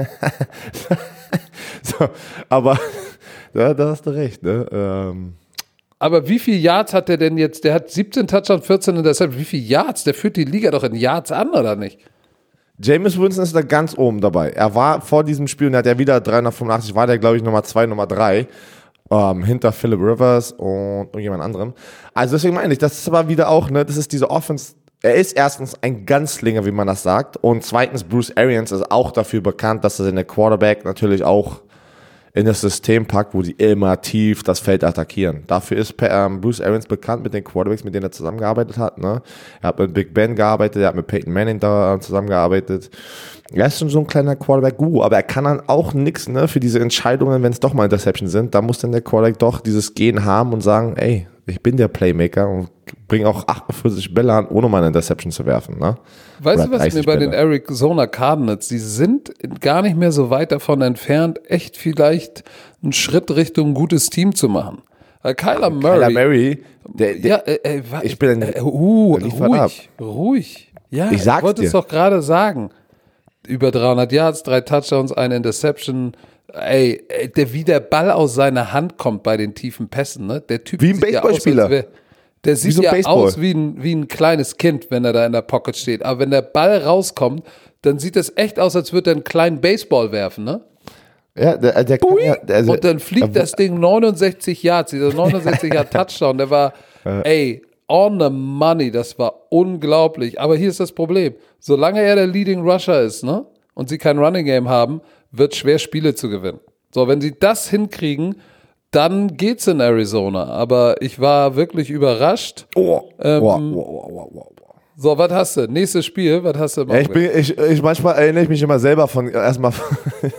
So, aber ja, da hast du recht. Ne? Ähm, Aber wie viel Yards hat der denn jetzt? Der hat siebzehn Touchdowns, vierzehn Interceptions. Wie viel Yards? Der führt die Liga doch in Yards an, oder nicht? Jameis Winston ist da ganz oben dabei. Er war vor diesem Spiel, und er hat ja wieder dreihundertfünfundachtzig, war der, glaube ich, Nummer zwei, Nummer drei. Ähm, hinter Phillip Rivers und irgendjemand anderem. Also deswegen meine ich, das ist aber wieder auch, ne, das ist diese Offense. Er ist erstens ein Ganzlinger, wie man das sagt. Und zweitens, Bruce Arians ist auch dafür bekannt, dass er seine Quarterback natürlich auch in das System packt, wo die immer tief das Feld attackieren. Dafür ist ähm, Bruce Arians bekannt mit den Quarterbacks, mit denen er zusammengearbeitet hat. Ne? Er hat mit Big Ben gearbeitet, er hat mit Peyton Manning da zusammengearbeitet. Er ist schon so ein kleiner Quarterback-Guru, aber er kann dann auch nichts, ne, für diese Entscheidungen, wenn es doch mal Interceptions sind. Da muss dann der Quarterback doch dieses Gen haben und sagen, ey, ich bin der Playmaker und bringe auch achtundvierzig Bälle an, ohne mal eine Interception zu werfen. Ne? Weißt du, was mir bei den Arizona Cardinals, die sind gar nicht mehr so weit davon entfernt, echt vielleicht einen Schritt Richtung ein gutes Team zu machen. Weil Kyler Murray, Kyler Murray, der, der, ja, äh, äh, ich bin äh, uh, ruhig, ab. ruhig. Ja, ich, sag's ich wollte dir. es doch gerade sagen. Über dreihundert Yards, drei Touchdowns, eine Interception. Ey, der, wie der Ball aus seiner Hand kommt bei den tiefen Pässen, ne? Der Typ wie ein sieht Baseballspieler. Ja aus, wär, der sieht so ja Baseball. aus wie ein, wie ein kleines Kind, wenn er da in der Pocket steht. Aber wenn der Ball rauskommt, dann sieht es echt aus, als würde er einen kleinen Baseball werfen, ne? Ja, der, der kann ja, der, also, und dann fliegt das Ding neunundsechzig Yards, dieser neunundsechzig Yard Touchdown, der war, ey, on the money, das war unglaublich. Aber hier ist das Problem, solange er der Leading Rusher ist, ne, und sie kein Running Game haben, wird schwer Spiele zu gewinnen. So, wenn sie das hinkriegen, dann geht's in Arizona. Aber ich war wirklich überrascht. Oh, ähm, oh, oh, oh, oh, oh. So, was hast du? Nächstes Spiel, was hast du? Ja, ich, bin, ich, ich manchmal erinnere ich mich immer selber von erstmal von,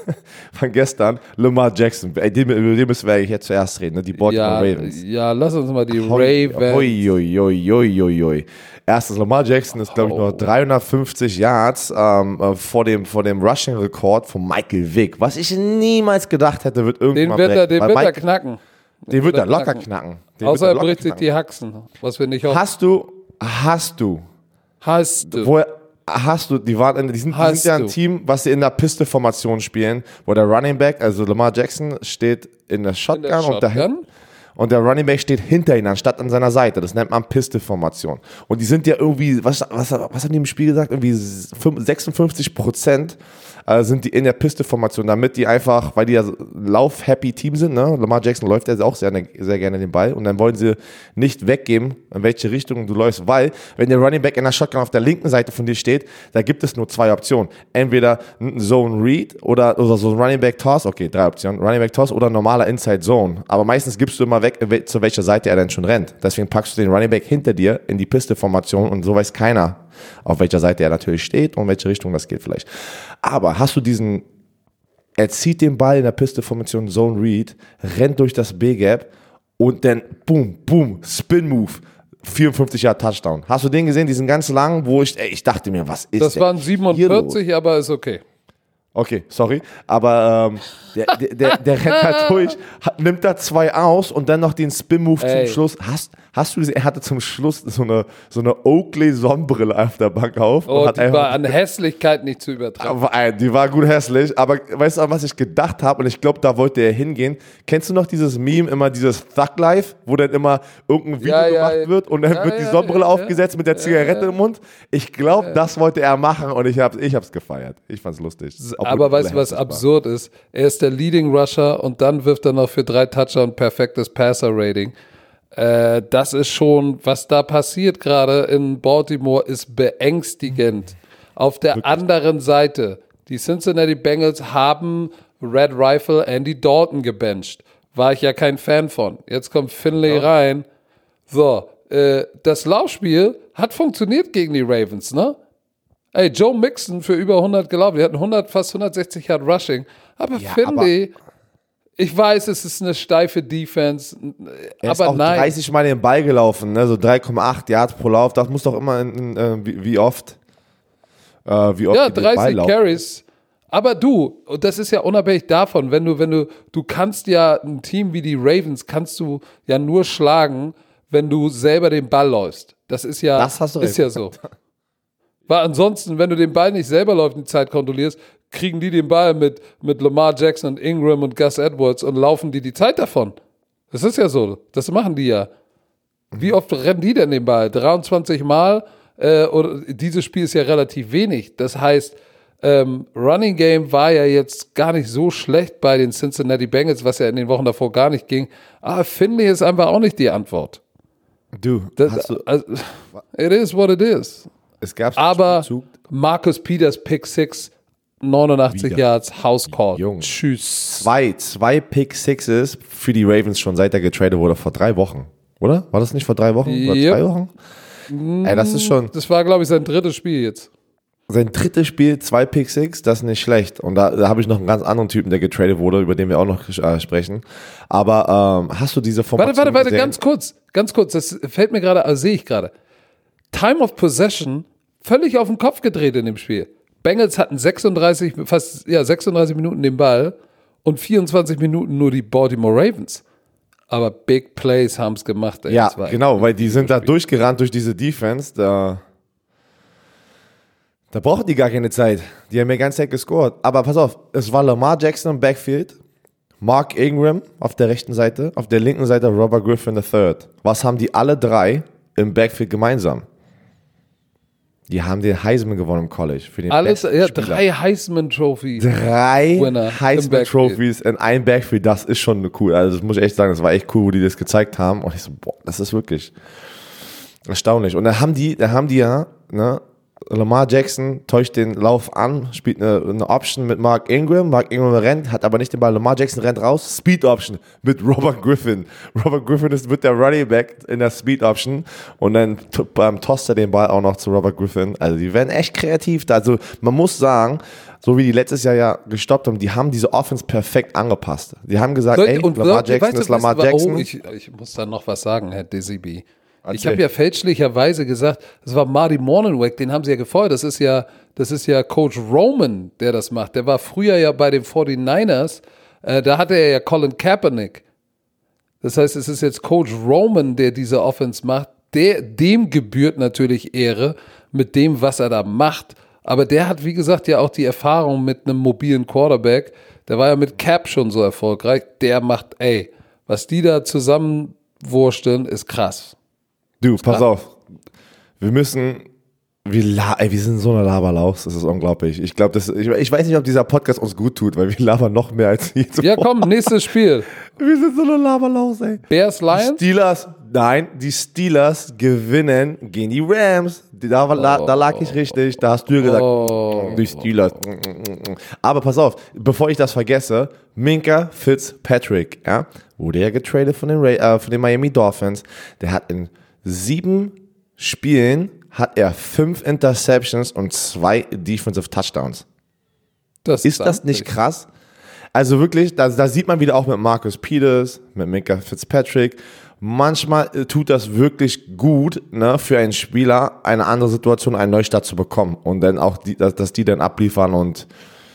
von gestern, Lamar Jackson. Ey, über den müssen wir eigentlich jetzt zuerst reden, ne? Die Baltimore ja, Ravens. Ja, lass uns mal die Hoi, Ravens. Ui, ui, ui, ui, ui, ui. Erstes, Lamar Jackson ist, glaube ich, noch dreihundertfünfzig Yards ähm, äh, vor dem, vor dem Rushing-Rekord von Michael Vick. Was ich niemals gedacht hätte, wird irgendwann Den wird er, den Weil wird er Mike, knacken. Den wird er locker knacken. Den Außer er locker bricht sich knacken. die Haxen, was wir nicht hoffen. Hast du, hast du, Hast du. Woher hast du, die waren, die sind, die sind ja ein du. Team, was sie in der Piste-Formation spielen, wo der Running Back, also Lamar Jackson, steht in der Shotgun, In der und, der, Shotgun? und der Running Back steht hinter ihm, anstatt an seiner Seite. Das nennt man Piste-Formation. Und die sind ja irgendwie, was, was, was haben die im Spiel gesagt? Irgendwie sechsundfünfzig Prozent äh, sind die in der Piste-Formation, damit die einfach, weil die ja lauf-happy-Team sind, ne? Lamar Jackson läuft ja auch sehr, sehr gerne den Ball und dann wollen sie nicht weggeben, in welche Richtung du läufst, weil wenn der Running Back in der Shotgun auf der linken Seite von dir steht, da gibt es nur zwei Optionen. Entweder ein Zone Read oder, oder so ein Running Back Toss, okay, drei Optionen, Running Back Toss oder normaler Inside Zone, aber meistens gibst du immer weg, zu welcher Seite er denn schon rennt. Deswegen packst du den Running Back hinter dir in die Piste-Formation und so weiß keiner, auf welcher Seite er natürlich steht und in welche Richtung das geht vielleicht. Aber hast du diesen, er zieht den Ball in der Piste-Formation Zone Read, rennt durch das B-Gap und dann boom, boom, Spin-Move, vierundfünfzig Yard Touchdown. Hast du den gesehen, diesen ganz langen, wo ich, ey, ich dachte mir, was ist Das denn waren siebenundvierzig, aber ist okay. Okay, sorry, aber ähm, der, der, der, der rennt halt durch, hat, nimmt da zwei aus und dann noch den Spin-Move zum Schluss. Hast, hast du gesehen, er hatte zum Schluss so eine, so eine Oakley-Sonnenbrille auf der Bank auf. Oh, und hat die war an Hässlichkeit nicht zu übertreffen. Aber, ey, die war gut hässlich, aber weißt du, an was ich gedacht habe? Und ich glaube, da wollte er hingehen. Kennst du noch dieses Meme, immer dieses Thug Life, wo dann immer irgendein Video Ja, ja, gemacht ja. wird und dann Ja, wird die ja, Sonnenbrille ja, aufgesetzt mit der Zigarette im Mund? Ich glaube, das wollte er machen und ich habe ich hab's gefeiert. Ich fand's lustig. Auch Aber mit weißt du, was hässlich war. absurd ist? Er ist der Leading Rusher und dann wirft er noch für drei Touchdown perfektes Passer-Rating. Äh, das ist schon, was da passiert gerade in Baltimore, ist beängstigend. Auf der Wirklich? anderen Seite, die Cincinnati Bengals haben Red Rifle Andy Dalton gebencht. War ich ja kein Fan von. Jetzt kommt Finlay Ja. rein. So, äh, das Laufspiel hat funktioniert gegen die Ravens, ne? Ey, Joe Mixon für über hundert gelaufen. Die hatten hundert, fast hundertsechzig Yard Rushing. Aber Ja, Finley, ich weiß, es ist eine steife Defense, Er ist aber auch nein. dreißig Mal den Ball gelaufen, ne? So drei Komma acht Yards pro Lauf. Das muss doch immer, in, in, äh, wie, wie oft? Äh, wie oft Ja, die den Ball dreißig laufen. Carries. Aber du, und das ist ja unabhängig davon, wenn du, wenn du, du kannst ja ein Team wie die Ravens kannst du ja nur schlagen, wenn du selber den Ball läufst. Das ist ja, Das hast du ist recht. ja so. Weil ansonsten, wenn du den Ball nicht selber läuft und die Zeit kontrollierst, kriegen die den Ball mit, mit Lamar Jackson und Ingram und Gus Edwards und laufen die die Zeit davon. Das ist ja so. Das machen die ja. Wie oft rennen die denn den Ball? dreiundzwanzig Mal? Äh, oder, dieses Spiel ist ja relativ wenig. Das heißt, ähm, Running Game war ja jetzt gar nicht so schlecht bei den Cincinnati Bengals, was ja in den Wochen davor gar nicht ging. Aber Finley ist einfach auch nicht die Antwort. Du, Das, hast du, also, it is what it is. es gab Aber Zug. Marcus Peters Pick Six, neunundachtzig Wieder. Yards, House Call. Junge. Tschüss. Zwei, zwei Pick Sixes für die Ravens schon seit er getradet wurde vor drei Wochen. Oder? War das nicht vor drei Wochen? Oder Yep. zwei Wochen? Ey, das ist schon Das war, glaube ich, sein drittes Spiel jetzt. sein drittes Spiel, zwei Pick Six, das ist nicht schlecht. Und da, da habe ich noch einen ganz anderen Typen, der getradet wurde, über den wir auch noch äh, sprechen. Aber ähm, hast du diese Formation Warte, warte, warte, gesehen? ganz kurz. Ganz kurz, das fällt mir gerade, also sehe ich gerade. Time of Possession völlig auf den Kopf gedreht in dem Spiel. Bengals hatten sechsunddreißig, fast ja, sechsunddreißig Minuten den Ball und vierundzwanzig Minuten nur die Baltimore Ravens. Aber Big Plays haben es gemacht. Ey. Ja, Das war genau, echt weil die sind da Spiel. durchgerannt durch diese Defense. Da, da brauchen die gar keine Zeit. Die haben ja die ganze Zeit gescored. Aber pass auf, es war Lamar Jackson im Backfield, Mark Ingram auf der rechten Seite, auf der linken Seite Robert Griffin der Dritte. Was haben die alle drei im Backfield gemeinsam? Die haben den Heisman gewonnen im College. Für den Alles, besten ja, Spieler. drei Heisman-Trophy. Drei Winner im Heisman Backfield. Trophies in einem Backfield, das ist schon cool. Also das muss ich echt sagen, das war echt cool, wo die das gezeigt haben. Und ich so, boah, das ist wirklich erstaunlich. Und da haben die, da haben die ja, ne, Lamar Jackson täuscht den Lauf an, spielt eine, eine Option mit Mark Ingram. Mark Ingram rennt, hat aber nicht den Ball. Lamar Jackson rennt raus, Speed Option mit Robert Griffin. Robert Griffin ist mit der Running Back in der Speed Option und dann t- ähm, tost er den Ball auch noch zu Robert Griffin. Also die werden echt kreativ da. Also man muss sagen, so wie die letztes Jahr ja gestoppt haben, die haben diese Offense perfekt angepasst. Die haben gesagt, Soll- ey, und Lamar Leute, Jackson weißt du, ist Lamar weißt du, Jackson. Oh, ich, ich muss da noch was sagen, Herr Dizzy B. Ich Erzähl. habe ja fälschlicherweise gesagt, das war Marty Mornhinweg, den haben sie ja gefeuert. Das ist ja, das ist ja Coach Roman, der das macht. Der war früher ja bei den forty-niners. Äh, da hatte er ja Colin Kaepernick. Das heißt, es ist jetzt Coach Roman, der diese Offense macht. Der, dem gebührt natürlich Ehre mit dem, was er da macht. Aber der hat, wie gesagt, ja auch die Erfahrung mit einem mobilen Quarterback. Der war ja mit Cap schon so erfolgreich. Der macht, ey, was die da zusammenwursteln, ist krass. Du, pass auf. Wir müssen, wir, la- ey, wir sind so eine Laberlaus, das ist unglaublich. Ich glaube, ich, ich weiß nicht, ob dieser Podcast uns gut tut, weil wir labern noch mehr als je zuvor. Ja, komm, nächstes Spiel. Wir sind so eine Laberlaus, ey. Bears, Die Lions? Steelers, nein, die Steelers gewinnen gegen die Rams. Da, war, la- da lag ich richtig, da hast du gesagt, Oh. die Steelers. Aber pass auf, bevor ich das vergesse, Minka Fitzpatrick, ja, wurde ja getradet von den, Ra- äh, von den Miami Dolphins. Der hat in sieben Spielen hat er fünf Interceptions und zwei Defensive Touchdowns. Das Ist das nicht amtlich. krass? Also wirklich, da, da sieht man wieder auch mit Marcus Peters, mit Minka Fitzpatrick, manchmal äh, tut das wirklich gut, ne, für einen Spieler eine andere Situation, einen Neustart zu bekommen und dann auch, die, dass, dass die dann abliefern und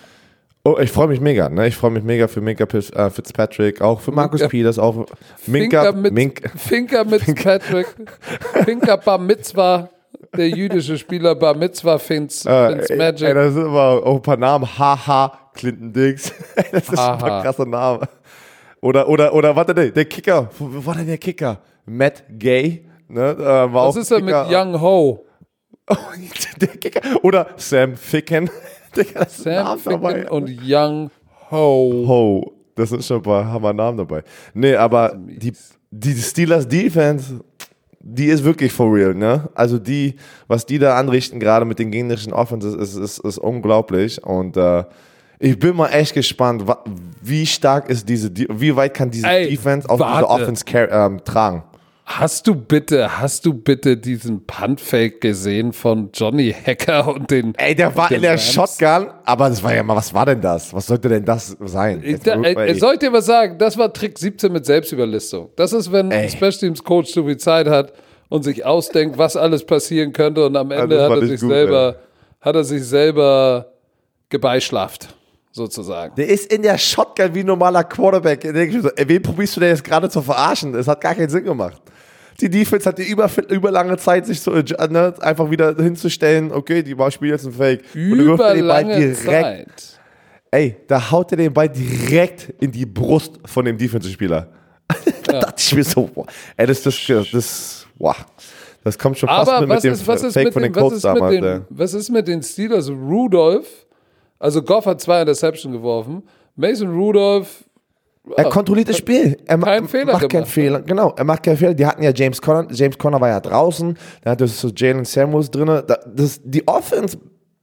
oh, ich freue mich mega, ne, ich freue mich mega für Minka Fitz- äh, Fitzpatrick, auch für Marcus Minka- Peters, auch Finker Minka, mit, Mink, Finker mit Patrick. Finker Bar Mitzvah, der jüdische Spieler Bar Mitzvah Fins, äh, Fins ey, Magic. ey, das sind immer auch ein paar Namen, haha, Clinton Dix, das ist Haha. ein krasser Name. Oder, oder, oder, warte, nee, der Kicker, wo wo war denn der Kicker? Matt Gay, ne, äh, war Was auch ist er Kicker. mit Young Ho? Oh, der Kicker. Oder Sam Ficken. Digga, das sind Sam Namen dabei. Ficken und Young Ho. Ho. Das sind schon ein paar Hammer-Namen dabei. Nee, aber die, die Steelers Defense, die ist wirklich for real, ne? Also die, was die da anrichten, gerade mit den gegnerischen Offenses, ist, ist, ist unglaublich. Und äh, ich bin mal echt gespannt, wa- wie stark ist diese, De- wie weit kann diese Ey, Defense auf warte. diese Offense car- ähm, tragen. Hast du bitte, hast du bitte diesen Punt-Fake gesehen von Johnny Hacker und den Ey, der war den in der Rams? Shotgun, aber das war ja mal, was war denn das? Was sollte denn das sein? Ich, da, äh, soll ich dir was sagen? Das war Trick siebzehn mit Selbstüberlistung. Das ist, wenn Ey. ein Special Teams Coach so viel Zeit hat und sich ausdenkt, was alles passieren könnte und am Ende das hat war er nicht sich gut, selber, hat er sich selber gebeischlaft, sozusagen. Der ist in der Shotgun wie ein normaler Quarterback. Da denk ich mir so, ey, wen probierst du denn jetzt gerade zu verarschen? Das hat gar keinen Sinn gemacht. Die Defense hat die über, über lange Zeit, sich so äh, ne, einfach wieder hinzustellen, okay, die spielen jetzt ein Fake. Und du wirfst Über den Ball lange Zeit. Ey, da haut er den Ball direkt in die Brust von dem Defensive-Spieler. da Ja. dachte ich mir so, boah, ey, das, das, das, das, wow. Das kommt schon fast Aber mit, was mit dem ist, was, ist Fake mit von den, den was, Colts ist mit damals. ey. den, was ist mit den Steelers? Rudolph, also Goff hat zwei Interception geworfen. Mason Rudolph, Er kontrolliert das Spiel. Er ma- Keinen Fehler macht keinen gemacht. Fehler. Genau, er macht keinen Fehler. Die hatten ja James Conner. James Conner war ja draußen. Da hatte so Jalen Samuels drin. Da, das, die Offense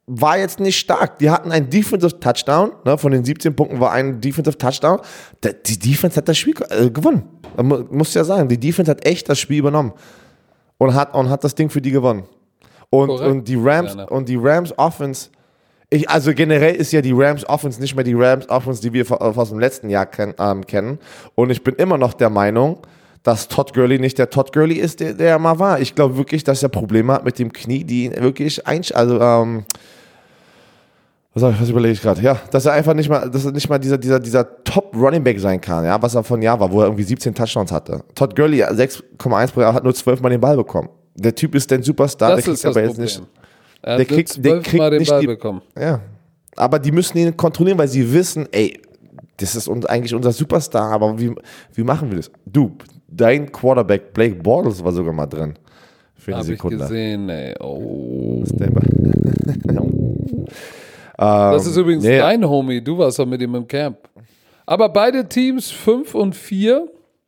war jetzt nicht stark. Die hatten einen Defensive Touchdown, ne, von den siebzehn Punkten war ein Defensive Touchdown. Die Defense hat das Spiel äh, gewonnen. Man muss ja sagen, die Defense hat echt das Spiel übernommen und hat, und hat das Ding für die gewonnen. Und, und die Rams, ja, und die Rams Offense, ich, also generell ist ja die Rams Offense nicht mehr die Rams Offense, die wir aus dem letzten Jahr ken, ähm, kennen. Und ich bin immer noch der Meinung, dass Todd Gurley nicht der Todd Gurley ist, der, der er mal war. Ich glaube wirklich, dass er Probleme hat mit dem Knie, die ihn wirklich einsch... Also, ähm, was, was überlege ich gerade? Ja, dass er einfach nicht mal, dass er nicht mal dieser, dieser, dieser Top-Running-Back sein kann, ja, was er von Jahr war, wo er irgendwie siebzehn Touchdowns hatte. Todd Gurley, sechs Komma eins pro Jahr, hat nur zwölf Mal den Ball bekommen. Der Typ ist ein Superstar, das der kriegt aber jetzt Problem. nicht... Er der kriegt, der kriegt Mal den nicht Ball die, bekommen. Ja, aber die müssen ihn kontrollieren, weil sie wissen, ey, das ist uns eigentlich unser Superstar, aber wie, wie machen wir das? Du, dein Quarterback Blake Bortles war sogar mal drin. Für eine Hab Sekunde. ich gesehen, ey. Oh. Das ist übrigens nee. dein Homie. Du warst doch mit ihm im Camp. Aber beide Teams fünf und vier.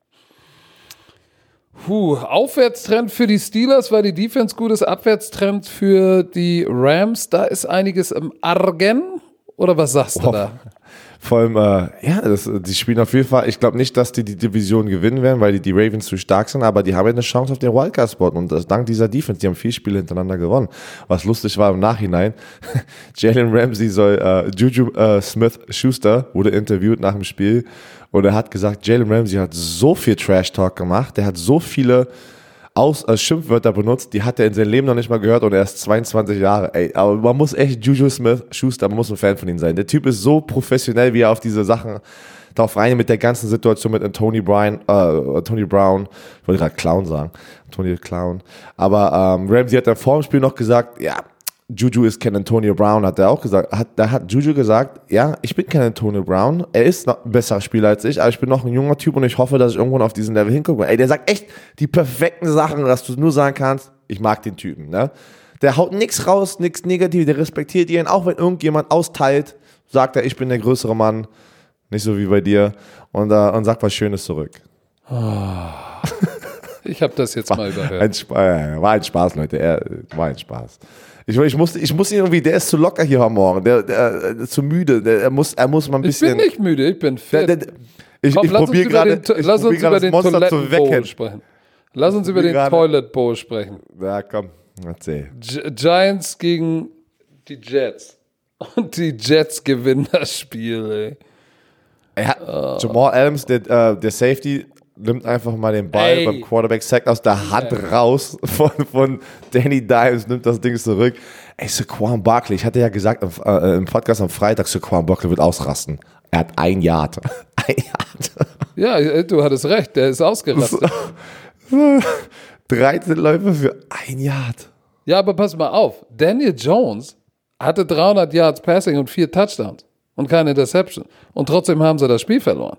Puh, Aufwärtstrend für die Steelers, weil die Defense gut ist. Abwärtstrend für die Rams. Da ist einiges im Argen. Oder was sagst du oh. da? Vor allem, äh, ja, das, die spielen auf jeden Fall, ich glaube nicht, dass die die Division gewinnen werden, weil die, die Ravens zu stark sind, aber die haben ja eine Chance auf den Wildcard-Spot und das dank dieser Defense, die haben vier Spiele hintereinander gewonnen. Was lustig war im Nachhinein, Jalen Ramsey soll, äh, Juju äh, Smith-Schuster wurde interviewt nach dem Spiel und er hat gesagt, Jalen Ramsey hat so viel Trash-Talk gemacht, der hat so viele Aus, äh, Schimpfwörter benutzt, die hat er in seinem Leben noch nicht mal gehört und er ist zweiundzwanzig Jahre. Ey, aber man muss echt Juju Smith-Schuster, man muss ein Fan von ihm sein. Der Typ ist so professionell, wie er auf diese Sachen drauf rein mit der ganzen Situation mit Tony Brown, äh, Tony Brown, ich wollte gerade Clown sagen, Tony Clown. Aber ähm, Ramsey hat dann vor dem Spiel noch gesagt, ja, Juju ist kein Antonio Brown, hat er auch gesagt. Hat, da hat Juju gesagt, ja, ich bin kein Antonio Brown. Er ist noch ein besserer Spieler als ich, aber ich bin noch ein junger Typ und ich hoffe, dass ich irgendwann auf diesen Level hingucke. Ey, der sagt echt die perfekten Sachen, dass du nur sagen kannst, ich mag den Typen, ne? Der haut nichts raus, nichts Negatives, der respektiert ihn, auch wenn irgendjemand austeilt, sagt er, ich bin der größere Mann, nicht so wie bei dir, und, uh, und sagt was Schönes zurück. Ich habe das jetzt war mal überhört. Ein Sp- war ein Spaß, Leute, er, war ein Spaß. Ich, ich, muss, ich muss ihn irgendwie, der ist zu locker hier am Morgen, der, der, der zu müde, der, er, muss, er muss mal ein bisschen... Ich bin nicht müde, ich bin fit. Der, der, ich Komm, ich probiere gerade Lass uns über den Toilet Bowl sprechen. Lass uns über den grade, Toilet Bowl sprechen. Ja, komm, erzähl. Gi- Giants gegen die Jets. Und die Jets gewinnen das Spiel, ey. Ja, uh. Jamal Adams, der, uh, der Safety... nimmt einfach mal den Ball Ey. beim Quarterback-Sack aus der Hand Ey. raus von, von Danny Dimes, nimmt das Ding zurück. Ey, Saquon Barkley, ich hatte ja gesagt im, äh, im Podcast am Freitag, Saquon Barkley wird ausrasten. Er hat ein Yard. Ein Yard. Ja, du hattest recht, der ist ausgerastet. dreizehn Läufe für ein Yard. Ja, aber pass mal auf, Daniel Jones hatte dreihundert Yards Passing und vier Touchdowns und keine Interception. Und trotzdem haben sie das Spiel verloren.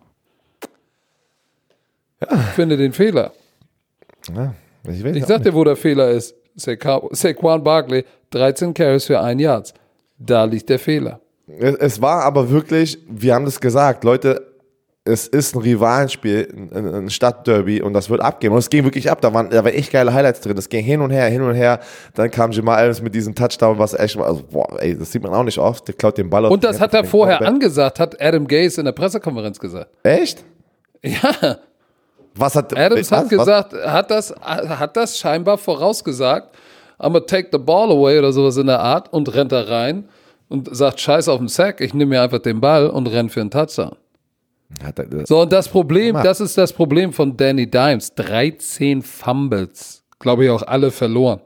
Ja. Ich finde den Fehler. Ja, ich ich sag dir, wo der Fehler ist. Saquon Sa- Barkley, dreizehn Carries für ein Yard. Da liegt der Fehler. Es, es war aber wirklich, wir haben das gesagt, Leute, es ist ein Rivalenspiel, ein, ein Stadtderby und das wird abgehen. Und es ging wirklich ab, da waren, da waren echt geile Highlights drin. Es ging hin und her, hin und her. Dann kam Jamal Adams mit diesem Touchdown, was echt, also, boah, ey, das sieht man auch nicht oft. Der klaut den Ball auf. Und das hat er vorher angesagt, hat Adam Gase in der Pressekonferenz gesagt. Echt? Ja. Was hat Adams was, hat gesagt, was? hat das, hat das scheinbar vorausgesagt, I'm gonna take the ball away oder sowas in der Art und rennt da rein und sagt, scheiß auf den Sack, ich nehme mir einfach den Ball und renn für einen Touchdown. Hat er, so, und das Problem, das ist das Problem von Danny Dimes. dreizehn Fumbles. Glaube ich auch alle verloren.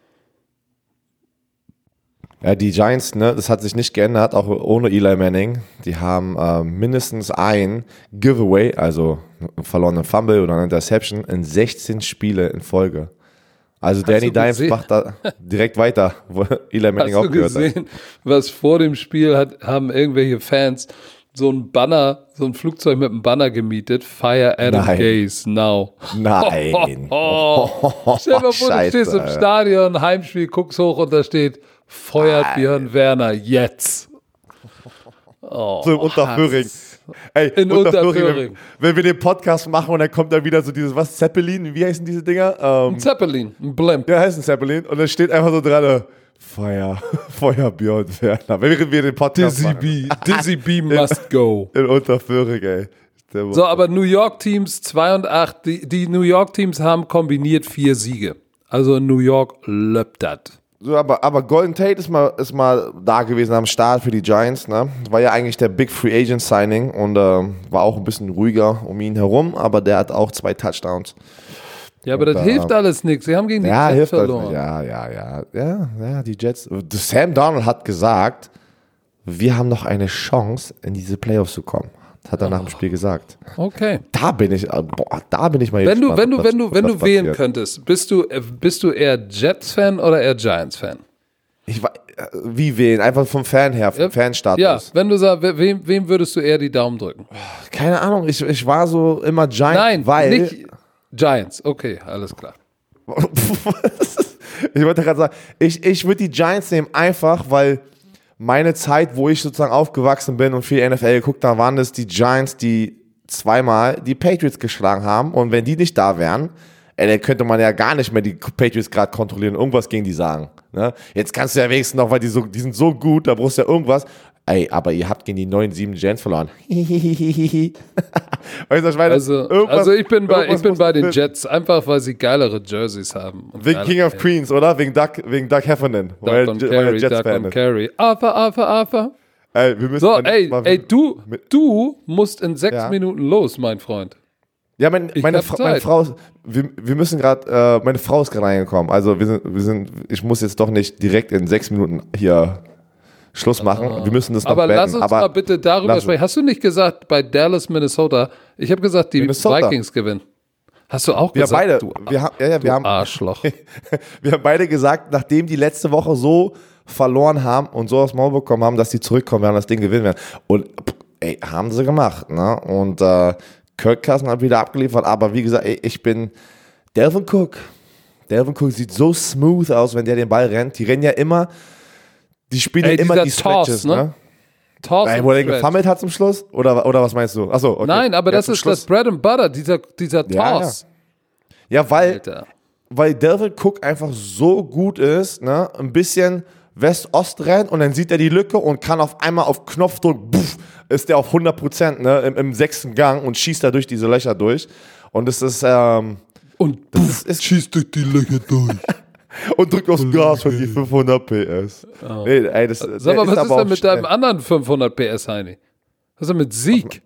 Ja, die Giants, ne, das hat sich nicht geändert, auch ohne Eli Manning. Die haben äh, mindestens ein Giveaway, also einen verlorenen Fumble oder eine Interception in sechzehn Spiele in Folge. Also Hast Danny Dimes macht da direkt weiter, wo Eli Manning aufgehört hat. Hast du gesehen, was vor dem Spiel hat, haben irgendwelche Fans so ein Banner, so ein Flugzeug mit einem Banner gemietet, Fire Adam Nein. Gase now. Nein. Oh, oh, oh. Stell dir mal vor, du stehst im Stadion, Heimspiel, guckst hoch und da steht, feuert Björn Werner jetzt. Oh, so im Unterföhring. Ey, in Unterföhring. Wenn, wenn wir den Podcast machen und dann kommt da wieder so dieses, was, Zeppelin, wie heißen diese Dinger? Ähm, Ein Zeppelin, ein Blimp. Ja, heißt ein Zeppelin und dann steht einfach so dran, äh, Feuer, Feuer, Björn Werner. Wenn wir den Podcast Dizzy machen. B, Dizzy B must go. In Unterföhring, ey. Der So, aber New York Teams zwei und acht, die, die New York Teams haben kombiniert vier Siege. Also New York löppt das. So, aber, aber Golden Tate ist mal, ist mal da gewesen am Start für die Giants, ne? War ja eigentlich der Big Free Agent Signing und äh, war auch ein bisschen ruhiger um ihn herum, aber der hat auch zwei Touchdowns. Ja, aber und, das äh, hilft alles nichts. Sie haben gegen die Ja, Jets hilft das verloren. nicht. Ja, ja, ja, ja, ja, die Jets. Sam Darnold hat gesagt, wir haben noch eine Chance, in diese Playoffs zu kommen. Das hat er oh. nach dem Spiel gesagt. Okay. Da bin ich, boah, da bin ich mal wenn gespannt. Du, wenn du, was, wenn du, wenn du wählen passiert. könntest, bist du, bist du eher Jets-Fan oder eher Giants-Fan? Ich war, wie wählen? Einfach vom Fan her, vom Ja, Fanstatus. Ja, wenn du sagst, wem, wem würdest du eher die Daumen drücken? Keine Ahnung, ich, ich war so immer Giants, Nein, weil... nicht Giants. Okay, alles klar. Ich wollte gerade sagen, ich, ich würde die Giants nehmen, einfach weil meine Zeit, wo ich sozusagen aufgewachsen bin und viel N F L geguckt habe, waren es die Giants, die zweimal die Patriots geschlagen haben. Und wenn die nicht da wären, ey, dann könnte man ja gar nicht mehr die Patriots gerade kontrollieren und irgendwas gegen die sagen. Ne? Jetzt kannst du ja wenigstens noch, weil die, so, die sind so gut, da brauchst du ja irgendwas. Ey, aber ihr habt gegen die neun sieben Giants verloren. Weißt du, ich meine, Also, also ich bin bei, ich bin bei den Jets, einfach weil sie geilere Jerseys haben. Wegen King of Queens, oder? Wegen Doug, wegen Doug Heffernan. Duck und Carry, Duck und Carry. Arthur, Arthur, Arthur. Ey, wir müssen so, ey, ey, du, mit, du musst in sechs ja. Minuten los, mein Freund. Ja, mein, meine, Fra- meine Frau, wir, wir müssen gerade, äh, meine Frau ist gerade reingekommen. Also wir sind, wir sind, ich muss jetzt doch nicht direkt in sechs Minuten hier Schluss machen. Uh, wir müssen das noch Aber beenden. lass uns aber mal bitte darüber sprechen. Hast du nicht gesagt bei Dallas, Minnesota? Ich habe gesagt, die Minnesota. Vikings gewinnen. Hast du auch wir gesagt? Beide, du, wir haben, ja, ja, wir haben, Arschloch. Wir haben beide gesagt, nachdem die letzte Woche so verloren haben und so aufs Maul bekommen haben, dass die zurückkommen werden, das Ding gewinnen werden. Und ey, haben sie gemacht. Ne? Und äh, Kirk Cousins hat wieder abgeliefert. Aber wie gesagt, ey, ich bin Delvin Cook. Delvin Cook sieht so smooth aus, wenn der den Ball rennt. Die rennen ja immer, die spielen ey, ja immer die Stretches. Toss, ne? ne? Toss ey, wo er den gefummelt hat zum Schluss? Oder, oder was meinst du? Achso, okay. Nein, aber ja, das ist Schluss. das Bread and Butter, dieser, dieser ja, Toss. Ja, ja weil, Alter. weil Delvin Cook einfach so gut ist, ne? Ein bisschen West-Ost rennt und dann sieht er die Lücke und kann auf einmal auf Knopfdruck, puff, ist der auf hundert Prozent, ne? Im, im sechsten Gang und schießt da durch diese Löcher durch. Und das ist, ähm, und das puff, ist, ist schießt durch die Löcher durch. und drückt aufs Gas für die fünfhundert P S. Oh. Nee, ey, das, Sag mal, was ist denn mit schnell. deinem anderen fünfhundert P S, Heini? Was ist denn mit Zeke?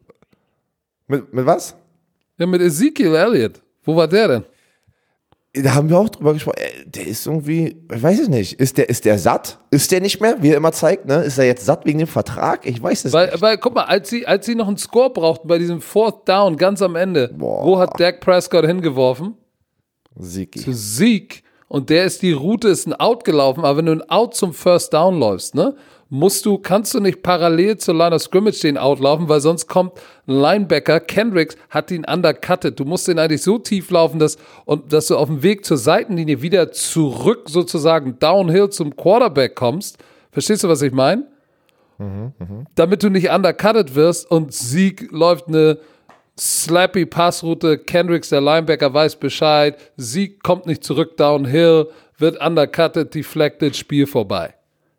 Mit, mit was? Ja, mit Ezekiel Elliott. Wo war der denn? Da haben wir auch drüber gesprochen. Der ist irgendwie, ich weiß es nicht. Ist der, ist der satt? Ist der nicht mehr, wie er immer zeigt? Ne? Ist er jetzt satt wegen dem Vertrag? Ich weiß es weil, nicht. Weil, guck mal, als sie, als sie noch einen Score brauchten bei diesem Fourth Down ganz am Ende, Boah. wo hat Dak Prescott hingeworfen? Zeke. Zu Zeke. Und der ist, die Route ist ein Out gelaufen, aber wenn du ein Out zum First Down läufst, ne, musst du, kannst du nicht parallel zur Line of Scrimmage den Out laufen, weil sonst kommt ein Linebacker, Kendricks, hat ihn undercutted. Du musst den eigentlich so tief laufen, dass, und, dass du auf dem Weg zur Seitenlinie wieder zurück sozusagen downhill zum Quarterback kommst. Verstehst du, was ich meine? Mhm, mh. Damit du nicht undercutted wirst und Sieg läuft eine slappy Passroute, Kendricks, der Linebacker, weiß Bescheid, Sieg kommt nicht zurück downhill, wird undercutted, deflected, Spiel vorbei.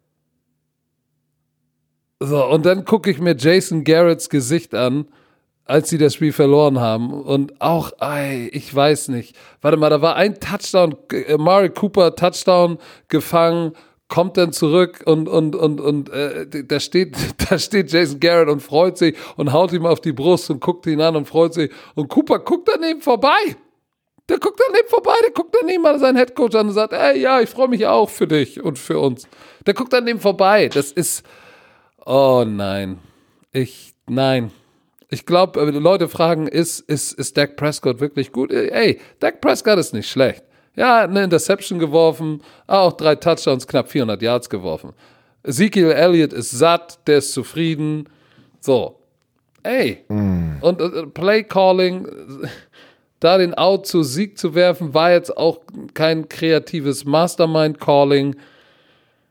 So, und dann gucke ich mir Jason Garretts Gesicht an, als sie das Spiel verloren haben. Und auch, ey, ich weiß nicht. Warte mal, da war ein Touchdown, Amari Cooper Touchdown gefangen, kommt dann zurück und, und, und, und äh, da steht, da steht Jason Garrett und freut sich und haut ihm auf die Brust und guckt ihn an und freut sich. Und Cooper guckt daneben vorbei. Der guckt daneben vorbei, der guckt daneben mal seinen Headcoach an und sagt, ey, ja, ich freue mich auch für dich und für uns. Der guckt daneben vorbei. Das ist, oh nein. Ich, nein. Ich glaube, Leute fragen, ist, ist, ist Dak Prescott wirklich gut? Ey, Dak Prescott ist nicht schlecht. Ja, eine Interception geworfen, auch drei Touchdowns, knapp vierhundert Yards geworfen. Ezekiel Elliott ist satt, der ist zufrieden. So, ey. Mm. Und äh, Play Calling, da den Out zu Sieg zu werfen, war jetzt auch kein kreatives Mastermind Calling.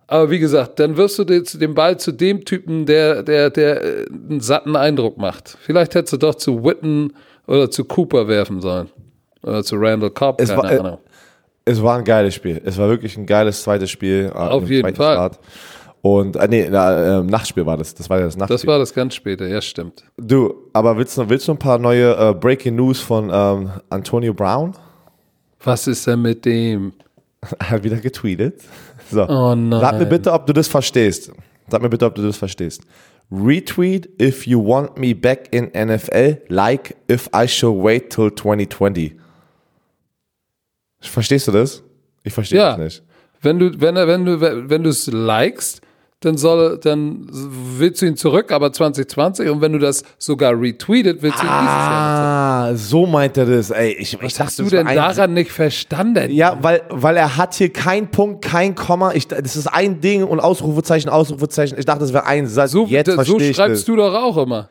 Aber wie gesagt, dann wirst du den, den Ball zu dem Typen, der, der, der einen satten Eindruck macht. Vielleicht hättest du doch zu Witten oder zu Cooper werfen sollen. Oder zu Randall Cobb, Es keine war, äh, Ahnung. Es war ein geiles Spiel. Es war wirklich ein geiles zweites Spiel. Äh, Auf im jeden zweiten Fall. Start. Und, äh, nee, na, äh, Nachtspiel war das. Das war ja das Nachtspiel. Das war das ganz später, ja, stimmt. Du, aber willst du, willst du ein paar neue äh, Breaking News von ähm, Antonio Brown? Was ist denn mit dem? Er hat wieder getweetet. So. Oh nein. Sag mir bitte, ob du das verstehst. Sag mir bitte, ob du das verstehst. Retweet if you want me back in N F L, like if I should wait till twenty twenty. Verstehst du das? Ich verstehe Ja. das nicht. Wenn du, wenn er, wenn du, wenn du es likest, dann soll, dann willst du ihn zurück, aber zwanzig zwanzig, und wenn du das sogar retweetet, willst du ihn dieses Jahr. Ah, so meint er das. Ey, ich, ich Was dachte, hast du das denn war ein- daran nicht verstanden? Ja, weil, weil er hat hier keinen Punkt, kein Komma. Ich, das ist ein Ding und Ausrufezeichen, Ausrufezeichen. Ich dachte, das wäre ein Satz. So, Jetzt so verstehe ich schreibst das. du doch auch immer.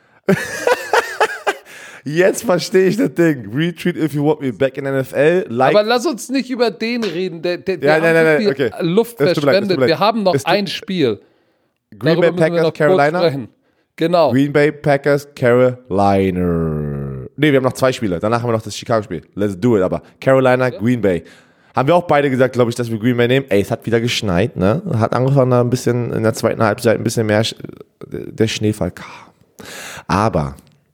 Jetzt verstehe ich das Ding. Retweet if you want me back in N F L. Like. Aber lass uns nicht über den reden. Der, der, der Ja, hat nein, nein, so nein, viel okay. Luft Es tut mir leid, es tut verschwendet. mir leid. Wir haben noch Es tut- ein Spiel. Green Darüber Bay müssen wir Packers, noch kurz Carolina. sprechen. Genau. Green Bay Packers, Carolina. Nee, wir haben noch zwei Spiele. Danach haben wir noch das Chicago-Spiel. Let's do it. Aber Carolina, Green Bay. Haben wir auch beide gesagt, glaube ich, dass wir Green Bay nehmen. Ey, es hat wieder geschneit, ne? Hat angefangen, da ein bisschen in der zweiten Halbzeit ein bisschen mehr Sch- der Schneefall kam. Aber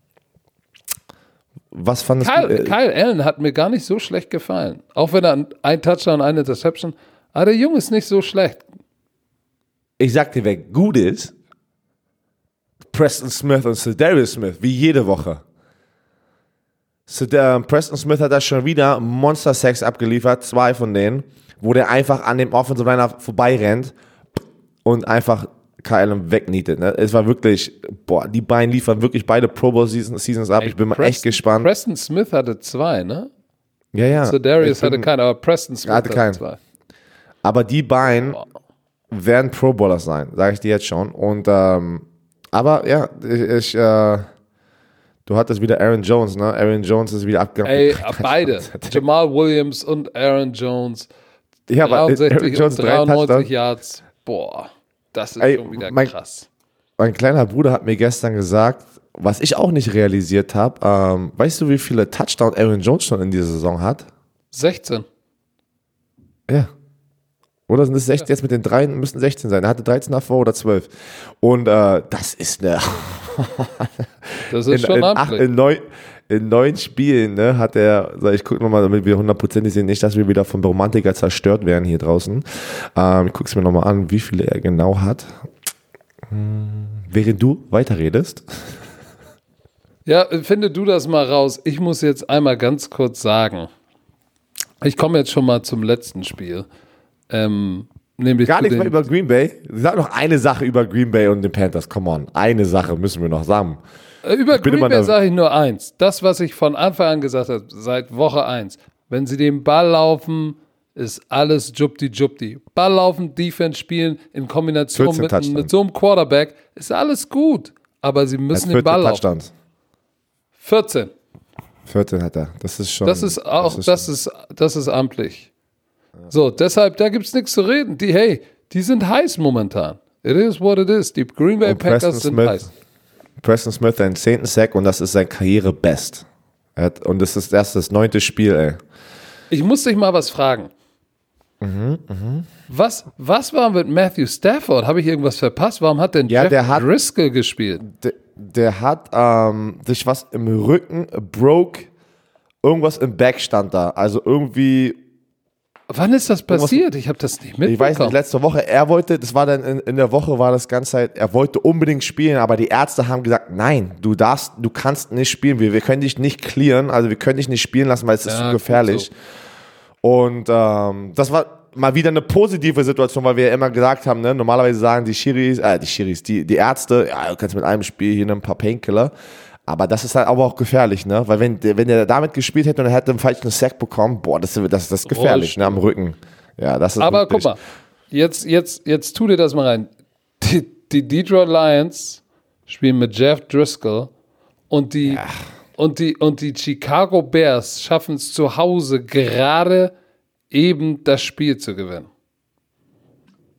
was fandest Kyle, du? Äh, Kyle Allen hat mir gar nicht so schlecht gefallen. Auch wenn er ein Touchdown, eine Interception. Aber der Junge ist nicht so schlecht. ich sag dir, wer gut ist, Preston Smith und Sedarius Smith, wie jede Woche. Sedar- Preston Smith hat da schon wieder Monster-Sacks abgeliefert, zwei von denen, wo der einfach an dem Offensive Liner vorbeirennt und einfach Kyle Allen wegnietet. Ne? Es war wirklich, boah, die beiden liefern wirklich beide Pro Bowl Seasons, Seasons ab. Ich bin mal echt gespannt. Preston Smith hatte zwei, ne? ja, ja. So Darius Ich bin- hatte keinen, aber Preston Smith hatte hatte, keinen. zwei. Aber die beiden werden Pro Bowler sein, sage ich dir jetzt schon. Und ähm, aber ja, ich, ich äh, du hattest wieder Aaron Jones, ne? Aaron Jones ist wieder abgegangen. Ey, beide. Jamal Williams und Aaron Jones. Ja, aber Aaron dreiundsechzig Jones und drei dreiundneunzig Touchdowns. Yards. Boah, das ist Ey, schon wieder mein- krass. Mein kleiner Bruder hat mir gestern gesagt, was ich auch nicht realisiert habe, ähm, weißt du, wie viele Touchdowns Aaron Jones schon in dieser Saison hat? sechzehn. Ja. Oder sind es sechzehn? Jetzt mit den drei müssen sechzehn sein. Er hatte dreizehn davor oder zwölf. Und äh, das ist eine. Das ist in, schon in, acht, amtlich. in, neun, in neun Spielen ne, hat er, so, ich gucke nochmal, damit wir hundertprozentig sehen, nicht, dass wir wieder vom Romantiker zerstört werden hier draußen. Ähm, ich gucke es mir nochmal an, wie viele er genau hat. Hm, während du weiterredest. Ja, finde du das mal raus. Ich muss jetzt einmal ganz kurz sagen, ich komme jetzt schon mal zum letzten Spiel. Ähm, nämlich Gar zu nichts den, mehr über Green Bay. Sag noch eine Sache über Green Bay und den Panthers. Come on. Eine Sache müssen wir noch sagen. Äh, Über bin Green immer Bay da- sage ich nur eins. Das, was ich von Anfang an gesagt habe, seit Woche eins. Wenn sie den Ball laufen, ist alles Jupti-Jupti. Ball laufen, Defense spielen, in Kombination vierzehn mit, Touchdowns. mit so einem Quarterback, ist alles gut. Aber sie Er hat müssen den vierzehn Ball laufen. Touchdowns. vierzehn. vierzehn hat er. Das ist schon. Das ist auch, ist das ist, das ist amtlich. So, deshalb, da gibt es nichts zu reden. Die, hey, die sind heiß momentan. It is what it is. Die Green Bay Und Preston Packers sind Smith, heiß. Preston Smith seinen zehnten Sack und das ist sein Karrierebest. Er hat, und das ist erst das neunte Spiel, ey. Ich muss dich mal was fragen. Mhm, Was, was war mit Matthew Stafford? Habe ich irgendwas verpasst? Warum hat denn Ja, Jeff der hat- Driscoll gespielt? Der, der hat ähm, sich was im Rücken broke, irgendwas im Back stand da. Also irgendwie, Wann ist das passiert? Ich habe das nicht mitbekommen. ich weiß nicht, letzte Woche, er wollte, das war dann in, in der Woche, war das ganze Zeit, er wollte unbedingt spielen, aber die Ärzte haben gesagt, nein, du darfst, du kannst nicht spielen, wir, wir können dich nicht clearen, also wir können dich nicht spielen lassen, weil es ist Ja, zu gut gefährlich. Und ähm, das war mal wieder eine positive Situation, weil wir ja immer gesagt haben, ne, normalerweise sagen die Schiris, äh, die Schiris, die, die Ärzte, ja, du kannst mit einem Spiel hier ein paar Painkiller, aber das ist halt aber auch gefährlich, ne, weil wenn, der- wenn der damit gespielt hätte und er hätte einen falschen Sack bekommen, boah, das, das, das ist gefährlich, ne, am Rücken. Ja, das ist Aber wirklich, guck mal, jetzt, jetzt, jetzt tu dir das mal rein. Die, die Detroit Lions spielen mit Jeff Driscoll und die, und die, und die Chicago Bears schaffen es zu Hause gerade eben das Spiel zu gewinnen.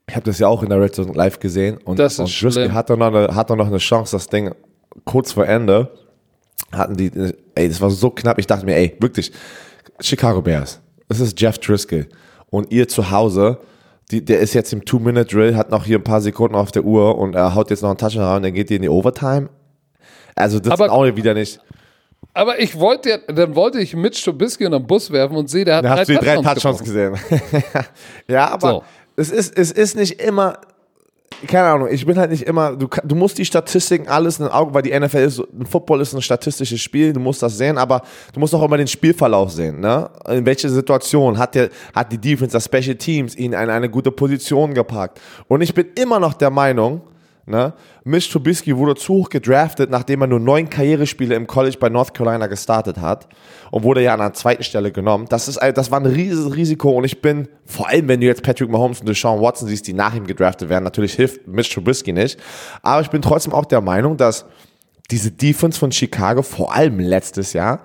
Ich habe das ja auch in der Red Zone live gesehen und, Das ist und Driscoll schlimm. hat doch, noch eine, hat doch noch eine Chance, das Ding kurz vor Ende hatten die, ey, das war so knapp, ich dachte mir, ey, wirklich, Chicago Bears, das ist Jeff Driscoll und ihr zu Hause, die, der ist jetzt im Two-Minute-Drill, hat noch hier ein paar Sekunden auf der Uhr und er haut jetzt noch einen Touchdown und dann geht die in die Overtime. Also das Aber- ist auch wieder nicht. Aber ich wollte, ja- dann wollte ich Mitch Trubisky in den Bus werfen und sehe, der hat Da drei hast du die drei Touchdowns Touchdowns geworfen. gesehen. Ja, aber So. es ist, es ist nicht immer, keine Ahnung, ich bin halt nicht immer, du, kann- du musst die Statistiken alles in den Augen, weil die N F L ist, ein Football ist ein statistisches Spiel, du musst das sehen, aber du musst auch immer den Spielverlauf sehen, ne? In welche Situation hat der, hat die Defense, das Special Teams ihn in eine gute Position gepackt? Und ich bin immer noch der Meinung, ne, Mitch Trubisky wurde zu hoch gedraftet, nachdem er nur neun Karrierespiele im College bei North Carolina gestartet hat und wurde ja an der zweiten Stelle genommen. Das ist, ein- das war ein riesiges Risiko und ich bin, vor allem wenn du jetzt Patrick Mahomes und Deshaun Watson siehst, die nach ihm gedraftet werden, natürlich hilft Mitch Trubisky nicht, aber ich bin trotzdem auch der Meinung, dass diese Defense von Chicago, vor allem letztes Jahr,